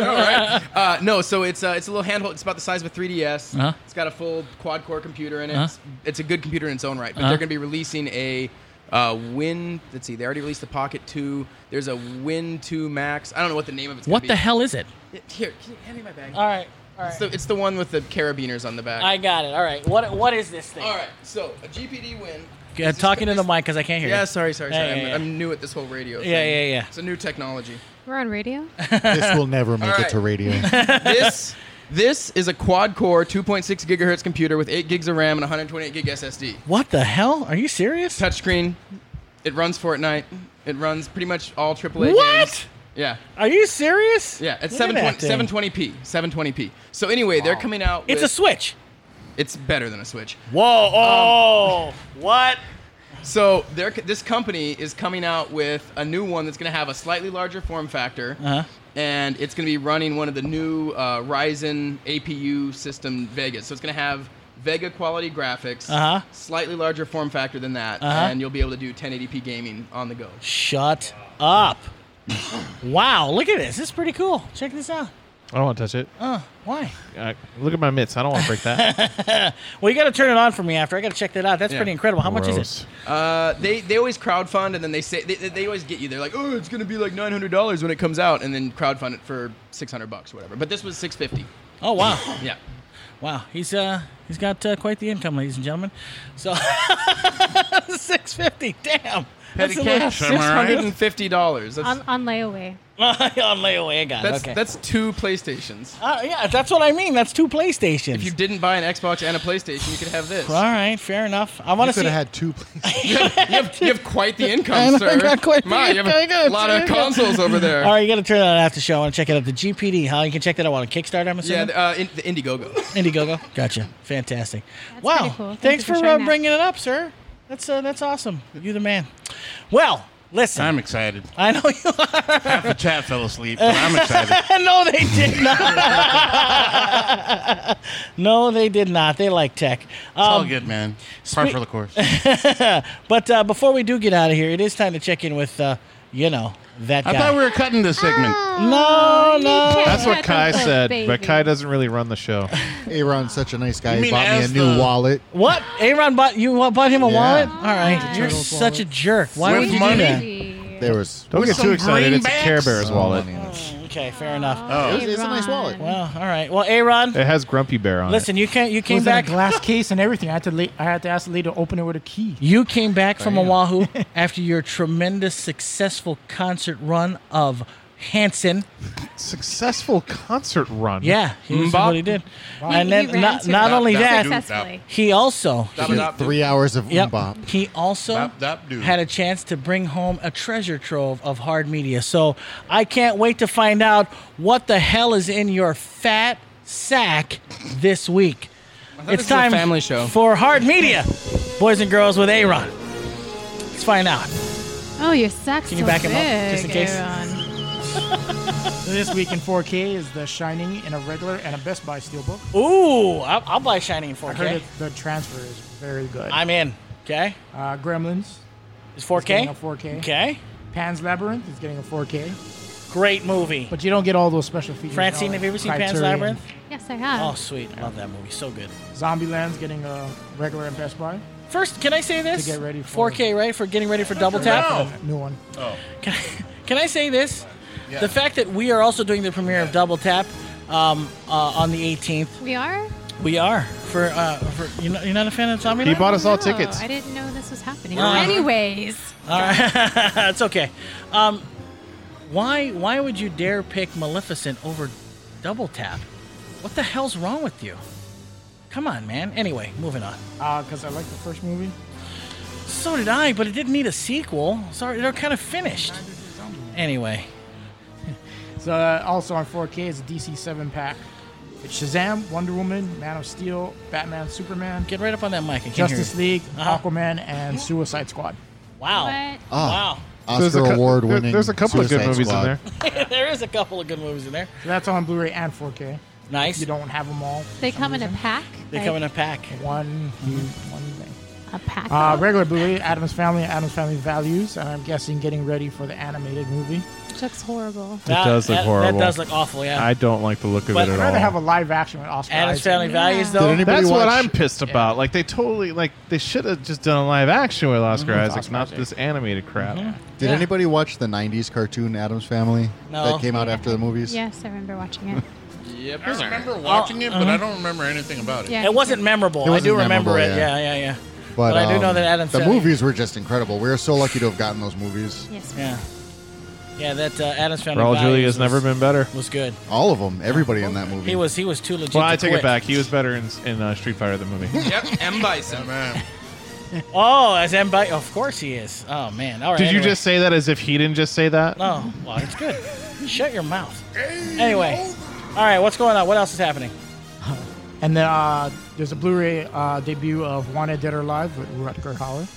Uh, no, so it's uh, it's a little handheld. It's about the size of a three D S. Uh-huh. It's got a full quad-core computer in it. Uh-huh. It's, it's a good computer in its own right. But Uh-huh. they're going to be releasing a uh, Win... Let's see. They already released the Pocket two. There's a Win two Max. I don't know what the name of it's What gonna the be. hell is it? Here, can you hand me my bag? All right. All right. It's the, it's the one with the carabiners on the back. I got it. All right. What What is this thing? All right, so a G P D Win. Yeah, talking to the mic because I can't hear Yeah, you. sorry, sorry, Yeah, sorry. yeah, I'm, yeah. I'm new at this whole radio thing. Yeah, yeah, yeah. It's a new technology. We're on radio. This will never make All it right. to radio. this this is a quad-core two point six gigahertz computer with eight gigs of RAM and one hundred twenty-eight gig S S D. What the hell? Are you serious? Touchscreen. It runs Fortnite. It runs pretty much all triple A What? games. Yeah. Are you serious? Yeah, it's Look at that thing. seven twenty p. seven twenty p. So anyway, they're coming out It's with, a Switch. It's better than a Switch. Whoa. Oh. what? So they're, this company is coming out with a new one that's going to have a slightly larger form factor, Uh-huh. and it's going to be running one of the new uh, Ryzen A P U system Vegas. So it's going to have Vega quality graphics, Uh-huh. slightly larger form factor than that, Uh-huh. and you'll be able to do ten eighty p gaming on the go. Shut up. Wow. Look at this. This is pretty cool. Check this out. I don't want to touch it. Uh, why? Uh, look at my mitts. I don't want to break that. Well, you got to turn it on for me after. I got to check that out. That's Yeah. pretty incredible. How much is Gross. it? Uh, they they always crowdfund, and then they say they, they always get you. They're like, oh, it's going to be like nine hundred dollars when it comes out, and then crowdfund it for six hundred bucks or whatever. But this was six fifty. Oh, wow. Yeah. Wow. He's uh he's got uh, quite the income, ladies and gentlemen. So six fifty. Damn. Petty That's a little- cash, am Six I hundred right? and fifty dollars. That's on, on layaway. on layaway. I got it. that's Okay. that's two PlayStations. Uh, yeah, that's what I mean. That's two PlayStations. If you didn't buy an Xbox and a PlayStation, you could have this. All right, fair enough. I want You to could see. have had two. places. You have, you have quite the I income, know, sir. I got quite the My, you have income, I a got lot of it. consoles over there. All right, you got to turn that on after the show. I want to check it out. The G P D. How you can check that out on Kickstarter? I'm Yeah, assuming. the, uh, in, the Indiegogo. Indiegogo. Gotcha. Fantastic. That's wow. pretty cool. Thank Thanks you for, for uh, sharing that. bringing it up, sir. That's uh, that's awesome. You're the man. Well, listen. I'm excited. I know you are. Half the chat fell asleep, but I'm excited. No, they did not. No, they did not. They like tech. It's all Um, good, man. Par spe- for the course. But uh, before we do get out of here, it is time to check in with, uh, you know, that I guy. thought we were cutting this segment. no, no. That's what Kai Oh, said, baby. but Kai doesn't really run the show. Aaron's such a nice guy. You He mean bought me a as new the- wallet. What? Aaron bought you bought him a Yeah. wallet? All right. You're Turtle's such wallet. a jerk. Why With would you money? do that? Baby. There was. Don't With get some too excited. It's a greenbacks? Care Bears Oh, wallet. money in it. Okay, fair enough. Oh. It's, it's a nice wallet. Well, all right. Well, Aaron, It has Grumpy Bear on listen, you can't. You It came was in a back. glass case and everything. I had to la- I had to ask the lady to open it with a key. You came back from Oahu after your tremendous, successful concert run of Hanson. it. Successful concert run. Yeah, here's Mbop. what he did. He- And he then ran not, to not it only Dap, that, dap, Successfully. he also Dap, dap, dap. Three hours of Yep. Mbop. He also Dap, dap, doo. had a chance to bring home a treasure trove of hard media. So I can't wait to find out what the hell is in your fat sack this week. thought It's this was a time family show. for hard media, boys and girls with Aaron. Let's find out. Oh, your sack's Can you so back him up, big, just in case? Aaron. This week in four K is The Shining in a regular and a Best Buy steelbook. Ooh, I'll, I'll buy Shining in I heard four K. it, the transfer is very good. I'm in. Okay, Uh, Gremlins it's four is getting K. a four K. Okay, Pan's Labyrinth is getting a four K. great movie. But you don't get all those special features. Francine, you know, have you ever seen Pan's Criterion. Labyrinth? Yes, I have. Oh, sweet, love that movie. So good. Zombieland's getting a regular and Best Buy. First, can I say this? To get ready for- four K, right? For getting ready for Double Tap. No. New one. Can I, can I say this? Yeah. The fact that we are also doing the premiere of Double Tap um, uh, on the eighteenth. We are? We are for uh, for you know, you're not a fan of Zombie? He bought us all No, tickets. I didn't know this was happening. Uh, Anyways. All right, it's okay. Um, why why would you dare pick Maleficent over Double Tap? What the hell's wrong with you? Come on, man. Anyway, moving on. Uh, because I like the first movie. So did I, but it didn't need a sequel. Sorry, they're kind of finished. Anyway. So uh, also on four K is a D C seven pack. It's Shazam, Wonder Woman, Man of Steel, Batman, Superman, Get right up on that mic. I can't Justice hear you. League, Uh-huh. Aquaman, and Suicide Squad. Wow. What? Ah, Wow. There's a Oscar cou- award there- winning. There's a couple of good Suicide movies Squad. in there. There is a couple of good movies in there. So that's on Blu-ray and four K. Nice. You don't have them all. They come in a pack. They Like, come in a pack. One, two, one thing. a pack. Uh, of- regular Blu-ray, Adam's Family, Adam's Family Values, and I'm guessing getting ready for the animated movie. Which looks horrible. That, does look that, horrible. That does look awful, yeah. I don't like the look of But it I'd at rather all. have a live action with Oscar Adam's Isaac. Family Yeah. Values, Did though. anybody That's what watch- I'm pissed Yeah. about. Like they totally like they should have just done a live action with Oscar Mhm. Isaac, Oscar not Isaac. this animated crap. Did Yeah. anybody watch the nineties cartoon Adam's Family No. that came out after the movies? Yes, I remember watching it. Yep. I remember watching it, but I don't remember anything about it. Yeah, It wasn't memorable. It I do wasn't remember memorable, it. yeah. Yeah, yeah, yeah. But, But I do know um, that Adam's the Family- movies were just incredible. We were so lucky to have gotten those movies. Yes. Yeah. Yeah, that uh, Adam's Family Raul Values Julia has was, never been better. was good. All of them, everybody in that movie. He was he was too legit. Well, to I take quit. it back. He was better in, in uh, Street Fighter the movie. Yep. M. Bison. Man. Oh, as M. Bi- of course he is. Oh man. All right. Did you anyway. just say that as if he didn't just say that? No. Well, it's good. Shut your mouth. Anyway. All right. What's going on? What else is happening? And then uh, there's a Blu-ray uh, debut of Wanted Dead or Alive with Rutger Hauer.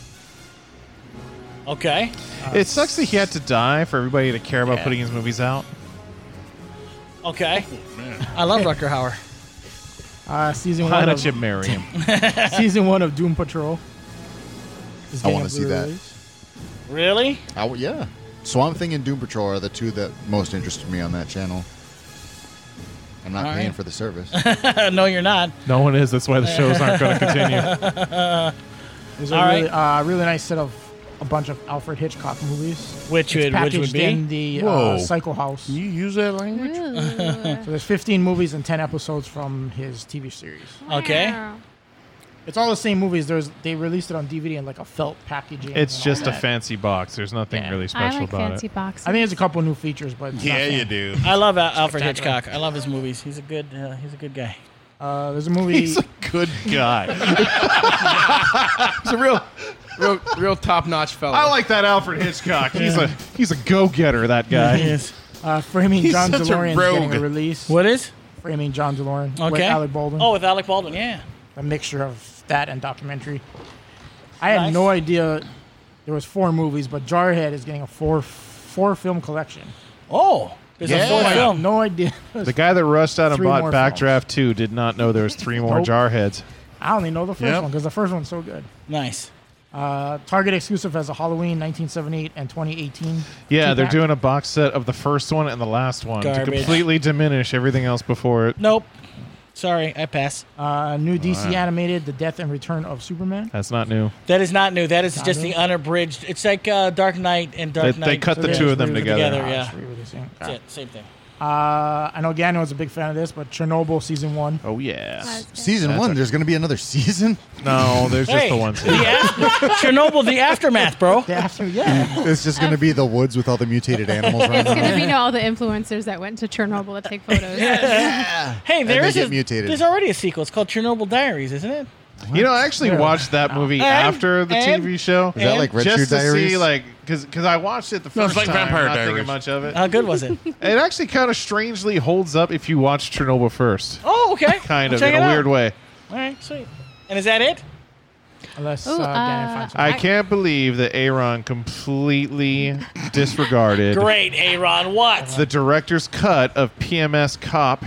Okay. It sucks that he had to die for everybody to care about Yeah. putting his movies out. Okay. I love Rutger Hauer. Uh, season Why one don't of you marry him? season one of Doom Patrol. is I getting wanna a see Blu-ray that. release. Really? I w- yeah. Swamp Thing and Doom Patrol are the two that most interested me on that channel. I'm not All paying right. for the service. No, you're not. No one is. That's why the shows aren't going to continue. There's a All really, right. uh, really nice set of a bunch of Alfred Hitchcock movies. Which It's would which would packaged be? in the Whoa. uh, Psycho House. You use that language? Ooh. So there's fifteen movies and ten episodes from his T V series. Okay. Wow. It's all the same movies. There's they released it on D V D in like a felt packaging. It's and just all a that. fancy box. There's nothing Yeah. really I special like about fancy it. boxes. I think there's a couple new features, but it's Yeah, not you fan- do. I love Al- Alfred Spectacular. Hitchcock. I love his movies. He's a good uh, he's a good guy. Uh, there's a movie. He's a good guy. He's a real, real, real top-notch fella. I like that Alfred Hitchcock. He's a he's a go-getter. That guy. He is. Uh, Framing He's John such a DeLorean is getting a rogue. release. What is? Framing John DeLorean Okay. with Alec Baldwin. Oh, with Alec Baldwin. Yeah. A mixture of that and documentary. I had Nice. no idea there was four movies, but Jarhead is getting a four four film collection. Oh, there's Yeah. a fourth I had film. no idea. The guy that rushed out and Three bought more Backdraft two did not know there was three more Nope. Jarheads. I only know the first Yep. one because the first one's so good. Nice. Uh, Target exclusive as a Halloween nineteen seventy-eight and twenty eighteen. Yeah, they're Two-pack. doing a box set of the first one and the last one to Garbage. completely diminish everything else before it. Nope. Sorry, I pass. Uh, new D C animated The Death and Return of Superman. That's not new. That is not new. That is Not just new? the unabridged. It's like uh, Dark Knight and Dark They- Knight. they cut So the they're two just of them re-releasing- together. Together, Ah, yeah. just re-releasing. That's Okay. it. Same thing. Uh, I know Gano was a big fan of this, but Chernobyl season one. Oh yeah. That's good. Season That's one, a- there's going to be another season? No, there's just Hey, the one. the scene. after- Chernobyl, the aftermath, bro. Yeah, after, yeah. It's just going to be the woods with all the mutated animals running It's going to around. be you know, all the influencers that went to Chernobyl to take photos. Hey, there they is get a, mutated. there's already a sequel. It's called Chernobyl Diaries, isn't it? You know, I actually Yeah. watched that movie And- after the and- T V show. Is that like Red just Shoe to Diaries? see, like, because I watched it the No, first it's like time, Vampire not thinking Diaries. much of it. How good was it? It actually kind of strangely holds up if you watch Chernobyl first. Oh, okay. Kind I'll of, check in it a out. weird way. All right, sweet. And is that it? Unless Ooh, uh, Gano uh, finds I something. can't believe that Aaron completely disregarded Great, Aaron. What? the director's cut of P M S Cop.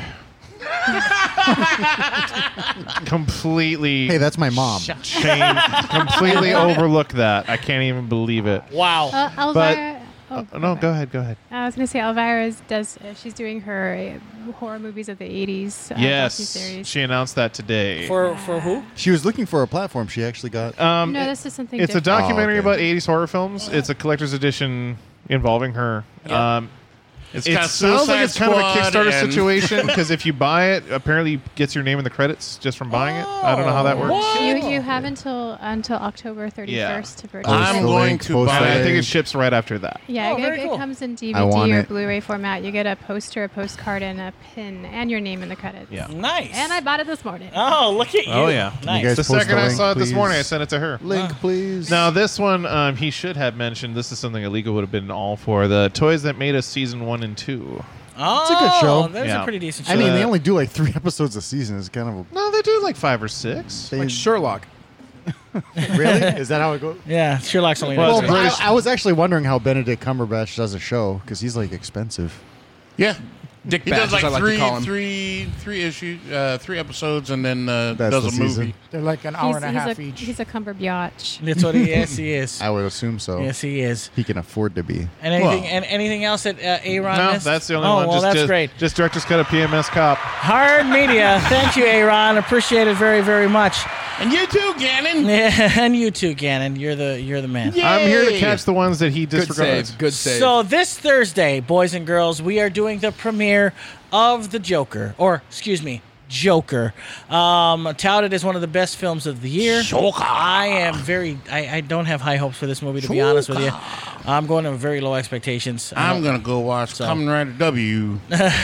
completely Hey, that's my mom. change, completely overlook that. I can't even believe it. Wow. Uh, Elvira. oh, Uh, no, go ahead, go ahead. I was going to say Elvira does. Uh, she's doing her uh, horror movies of the eighties. Uh, Yes, docuseries. she announced that today. for for who? She was looking for a platform she actually got. Um, no, it- this is something. it's a different. documentary Oh, okay. about eighties horror films. It's a collector's edition involving her. Yeah. Um, It's It got sounds like Suicide it's kind of a Squad Kickstarter and- situation because if you buy it, apparently gets your name in the credits just from buying it. I don't know how that works. You, you have until until October thirty-first to purchase I'm it. the going link, to post buy the I think it link. ships right after that. Yeah, Oh, it, very it cool. comes in D I V want D or it. Blu-ray format. You get a poster, a postcard, and a pin, and your name in the credits. Yeah. Nice. And I bought it this morning. Oh, look at you. Oh, yeah. Nice. You guys The post second the I link, saw it this please. morning, I sent it to her. Link, please. Now, this one, um, he should have mentioned. This is something Alika would have been all for. The Toys That Made Us Season one and two. Oh, It's a good show. That's Yeah. a pretty decent show. I mean, Uh, they only do like three episodes a season. It's kind of a, No, they do like five or six. they, Like Sherlock. really? Is that how it goes? yeah, Sherlock's only Well, Well, well, British- I, I was actually wondering how Benedict Cumberbatch does a show because he's like expensive. Yeah. Dick He Batch, does like as I like three, to call him. three, three issues, uh, three episodes, and then uh, That's does the a movie. season. They're like an hour He's, and a he's half a, each. he's a Cumberbatch. That's what he is. He is. I would assume so. Yes, he is. He can afford to be. And anything Well. and anything else that uh, Aaron No, missed? that's the only oh, one. well, just, that's just, great. Just director's cut of P M S Cop. Hard Media. Thank you, Aaron. Appreciate it very, very much. And you too, Gannon. Yeah, and you too, Gannon. You're the you're the man. I'm here to Yay. catch the ones that he Good disregards. save. Good save. So this Thursday, boys and girls, we are doing the premiere of The Joker, or excuse me, Joker, um, touted as one of the best films of the year. I am very, I, I don't have high hopes for this movie, to be honest with you. I'm going to very low expectations. I'm going to go watch So. Kamen Rider W.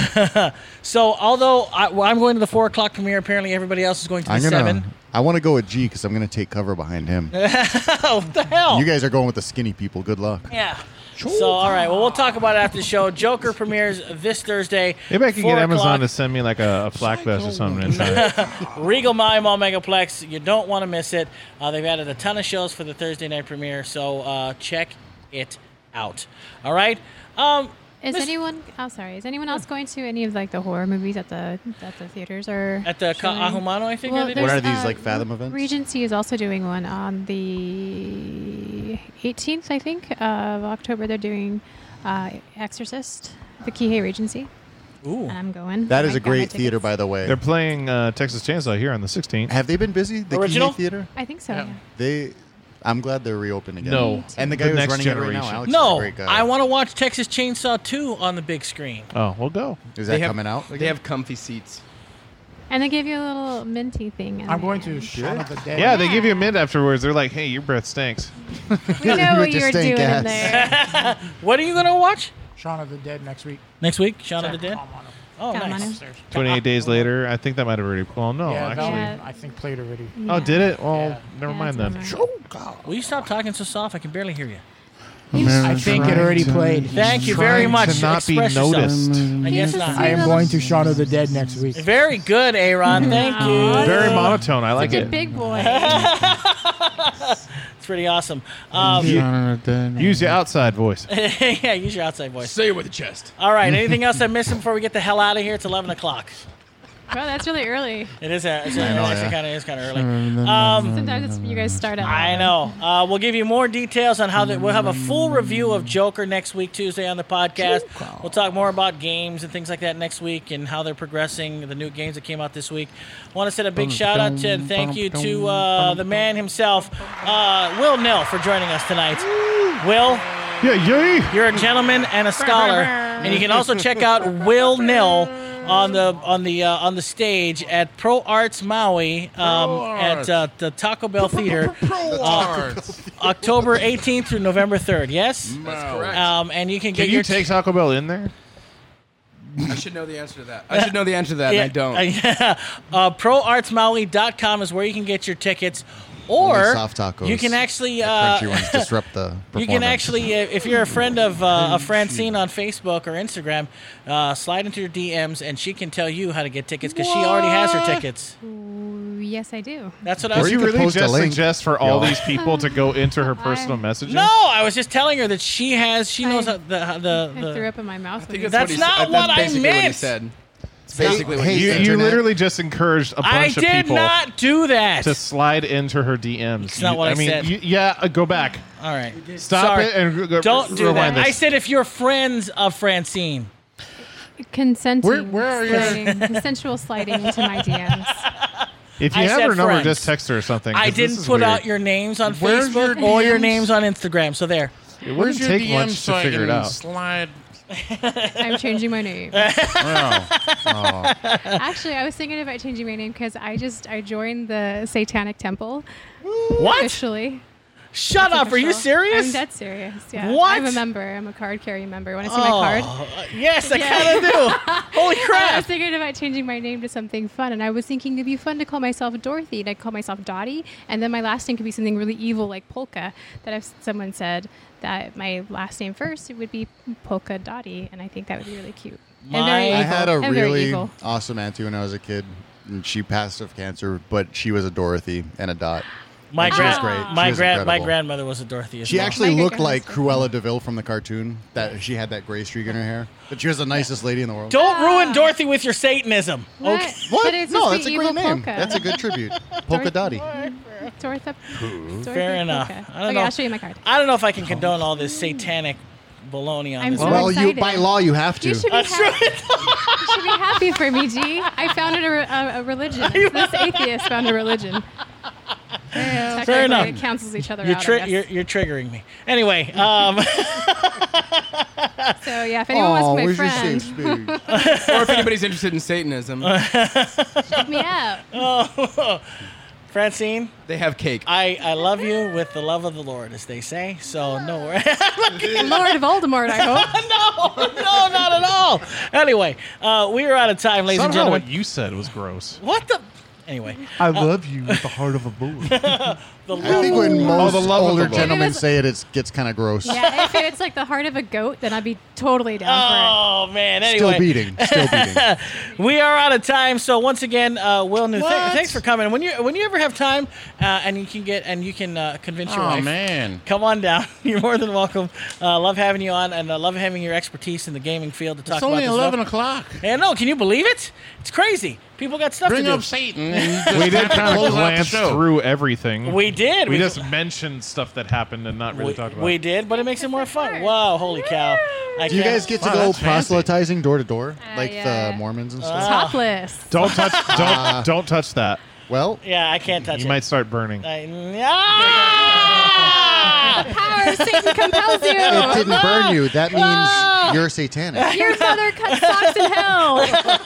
So although I, well, I'm going to the four o'clock premiere, apparently everybody else is going to the I'm gonna. seven. I want to go with G because I'm gonna take cover behind him. Oh, what the hell? You guys are going with the skinny people. Good luck. Yeah. So, all right. Well, we'll talk about it after the show. Joker premieres this Thursday. Maybe I can four get Amazon o'clock. to send me like a, a flak vest or something in time. Regal Maui Mall Megaplex. You don't want to miss it. Uh, they've added a ton of shows for the Thursday night premiere, so uh, check it out. All right. Um, Is Miss- anyone? Oh, sorry. Is anyone else going to any of like the horror movies at the at the theaters or at the Ka- showing? Ahumano, I think. Well, are they doing? What are there's, these uh, like Fathom events? Regency is also doing one on the eighteenth, I think, of October. They're doing uh, Exorcist, the Kihei Regency, Ooh. and I'm going. That I is a got my great theater, tickets. by the way. They're playing uh, Texas Chainsaw here on the sixteenth. Have they been busy? The Original? Kihei Theater. I think so. Yeah. Yeah. They. I'm glad they're reopened again. No. And the The guy who's next running it right generation. now, Alex, is No, a great guy. I want to watch Texas Chainsaw two on the big screen. Oh, we'll go. Is They that have- coming out? They have comfy seats. And they give you a little minty thing. in I'm going to there. Shaun of the Dead. Yeah, they give you a mint afterwards. They're like, hey, your breath stinks. We know You what just you were stink doing ass. in there. What are you going to watch Shaun of the Dead next week. next week? Shaun of the Dead? Calm on him. Oh, Calm on nice. him. Upstairs. twenty-eight days later, I think that might have already. Well, no, yeah, actually. that Yeah. one, I think played already. Oh, did it? Well, Yeah. never Yeah, mind that's then. one right. Will you stop talking so soft? I can barely hear you. I think it already played. Thank you very Trying much. to not be Express yourself. noticed. I guess He's a not. I am going to Shaun of the Dead next week. Very good, Aaron. Thank you. Very monotone. I like Such a it. big boy. It's pretty awesome. Um, Use your outside voice. yeah, use your outside voice. Say it with a chest. All right. Anything else I'm missing before we get the hell out of here? It's eleven o'clock. Bro, that's really early. It is. A, it's a, I know, it actually yeah. kind of is kind of early. Um, Sometimes it's, you guys start at. I know. Uh, we'll give you more details on how that. We'll have a full review of Joker next week, Tuesday, on the podcast. We'll talk more about games and things like that next week and how they're progressing, the new games that came out this week. I want to send a big shout out to and thank you to uh, the man himself, uh, Will Nill, for joining us tonight. Will, Yeah, yay! you're a gentleman and a scholar, and you can also check out Will Nill on the on the uh, on the stage at Pro Arts Maui um, Pro at Arts. uh, the Taco Bell Theater, uh, October eighteenth through November third. Yes, That's correct. um, and you can get Can your you take Taco Bell in there? I should know the answer to that. I should know the answer to that, and I don't. Uh, yeah. uh, pro arts maui dot com is where you can get your tickets. Only Or soft tacos. you can actually The uh, crunchy ones disrupt the performance. you can actually, uh, if you're a friend of uh, of Francine on Facebook or Instagram, uh, slide into your D Ms and she can tell you how to get tickets because she already has her tickets. Ooh, yes, I do. That's what I Or was. Did you you could really post a just link. suggest for all Yo. these people to go into her personal messaging? No, I was just telling her that she has. She knows I- how the how the. I the threw up in my mouth. I think when that's, you- That's what he not said. what I That's basically what he meant. said. It's Hey, basically what hey, he You, said. you Internet. literally just encouraged a I bunch of did people not do that. to slide into her D Ms. It's not You- what I mean, said. you- yeah, uh, go back. All right. Stop Sorry. it and go, Don't do rewind that. this. I said if you're friends of Francine. Consenting. Where- where are you? sliding, consensual sliding into my D Ms. if you I have said her number, friends. just text her or something. 'cause I this didn't is put weird. out your names on Where's Facebook your or your D Ms? names on Instagram. So there. It Where's wouldn't your take D M much so to I figure it can out. slide? I'm changing my name. Wow. Oh. Actually, I was thinking about changing my name because I just I joined the Satanic Temple What? officially. Shut up. Are you Official. serious? I'm dead serious. Yeah. What? I'm a member. I'm a card carrying member. Want to see oh, my card? uh, yes, I Yeah. kind of do. Holy I was crap. thinking about changing my name to something fun, and I was thinking it'd be fun to call myself Dorothy, and I'd call myself Dottie, and then my last name could be something really evil like Polka. That if someone said that my last name first, it would be Polka Dottie, and I think that would be really cute. My- and very I evil. had a and very really evil. awesome auntie when I was a kid, and she passed of cancer, but she was a Dorothy and a Dot. My, She gran- was great. She my, was gran- my incredible. grandmother was a Dorothy as She well. actually My looked great like grandmaster. Cruella DeVille from the cartoon. That she had that gray streak in her hair, but she was the nicest lady in the world. Don't ruin Dorothy with your Satanism. What? Okay. What? But it's No, just that's the a great evil name. Polka. That's a good tribute. Polka Dottie. Dorothy. Fair enough. Polka. I don't okay, know. I'll show you my card. I don't know if I can condone all this satanic baloney on I'm this. so one. Well, you excited. by law you have to. You should be That's happy. true. You should be happy for me, G. I founded a, re- a, a religion. This atheist found a religion. Fair Technically, enough. It cancels each other You're, out. I tri- guess. you're, you're triggering me. Anyway, um, So yeah, if anyone Oh, wants where's my your friend, safe space? Or if anybody's interested in Satanism, check me out. oh, Francine, they have cake. I, I love you with the love of the Lord, as they say. So no worries. Lord Voldemort, I hope. no, no, not at all. Anyway, uh, we are out of time, ladies and Somehow gentlemen. what you said was gross. What the? Anyway, I love you with the heart of a bull. the I think when most the love of older the Lord. gentlemen say it, it gets kind of gross. Yeah, if it's like the heart of a goat, then I'd be totally down Oh man! Still Anyway, beating. Still beating. we are out of time. So once again, uh, Will New, th- What? thanks for coming. When you when you ever have time, uh, and you can get and you can uh, convince your Oh wife, man. come on down. You're more than welcome. Uh, love having you on, and uh, love having your expertise in the gaming field to talk It's about only this eleven stuff. o'clock. Yeah, no, can you believe it? It's crazy. People got stuff Bring to do. up Satan. And just We did have to kind of close out the glance show. through everything. we did. We just mentioned stuff that happened and not really we, talked about. we did, but it makes it more fun. Wow, holy cow! I Do you can't- guys get to Wow, go that's fancy. proselytizing door to door Uh, like yeah. the Mormons and stuff? Ah. Topless. Don't touch. Don't don't touch that. Well, Yeah, I can't touch You it. might start burning. I, ah! Power of Satan compels you. it didn't burn you. That means you're satanic. Your mother cut socks in hell.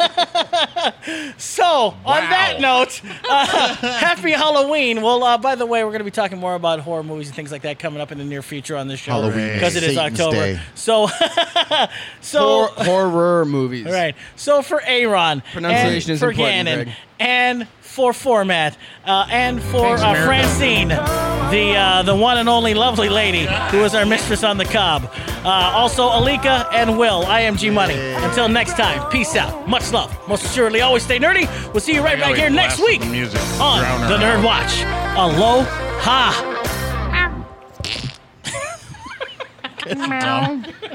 So, on that note, uh, happy Halloween. Well, uh, by the way, we're going to be talking more about horror movies and things like that coming up in the near future on this show. Halloween, Because it is Satan's October. Day. So, so Hor- horror movies. all right. So for Aaron, Pronunciation and is for important, Gannon, Greg. and for Format, uh, and for Thanks, uh, America. Francine, the uh, the one and only lovely lady who is our mistress on the cob. Uh, also, Alika and Will. I am G Money. Until next time, peace out. Much love. Most assuredly, always stay nerdy. We'll see you right back Wait, here next blast week the music. on Drown her the Nerd out. Watch. Aloha. Dumb.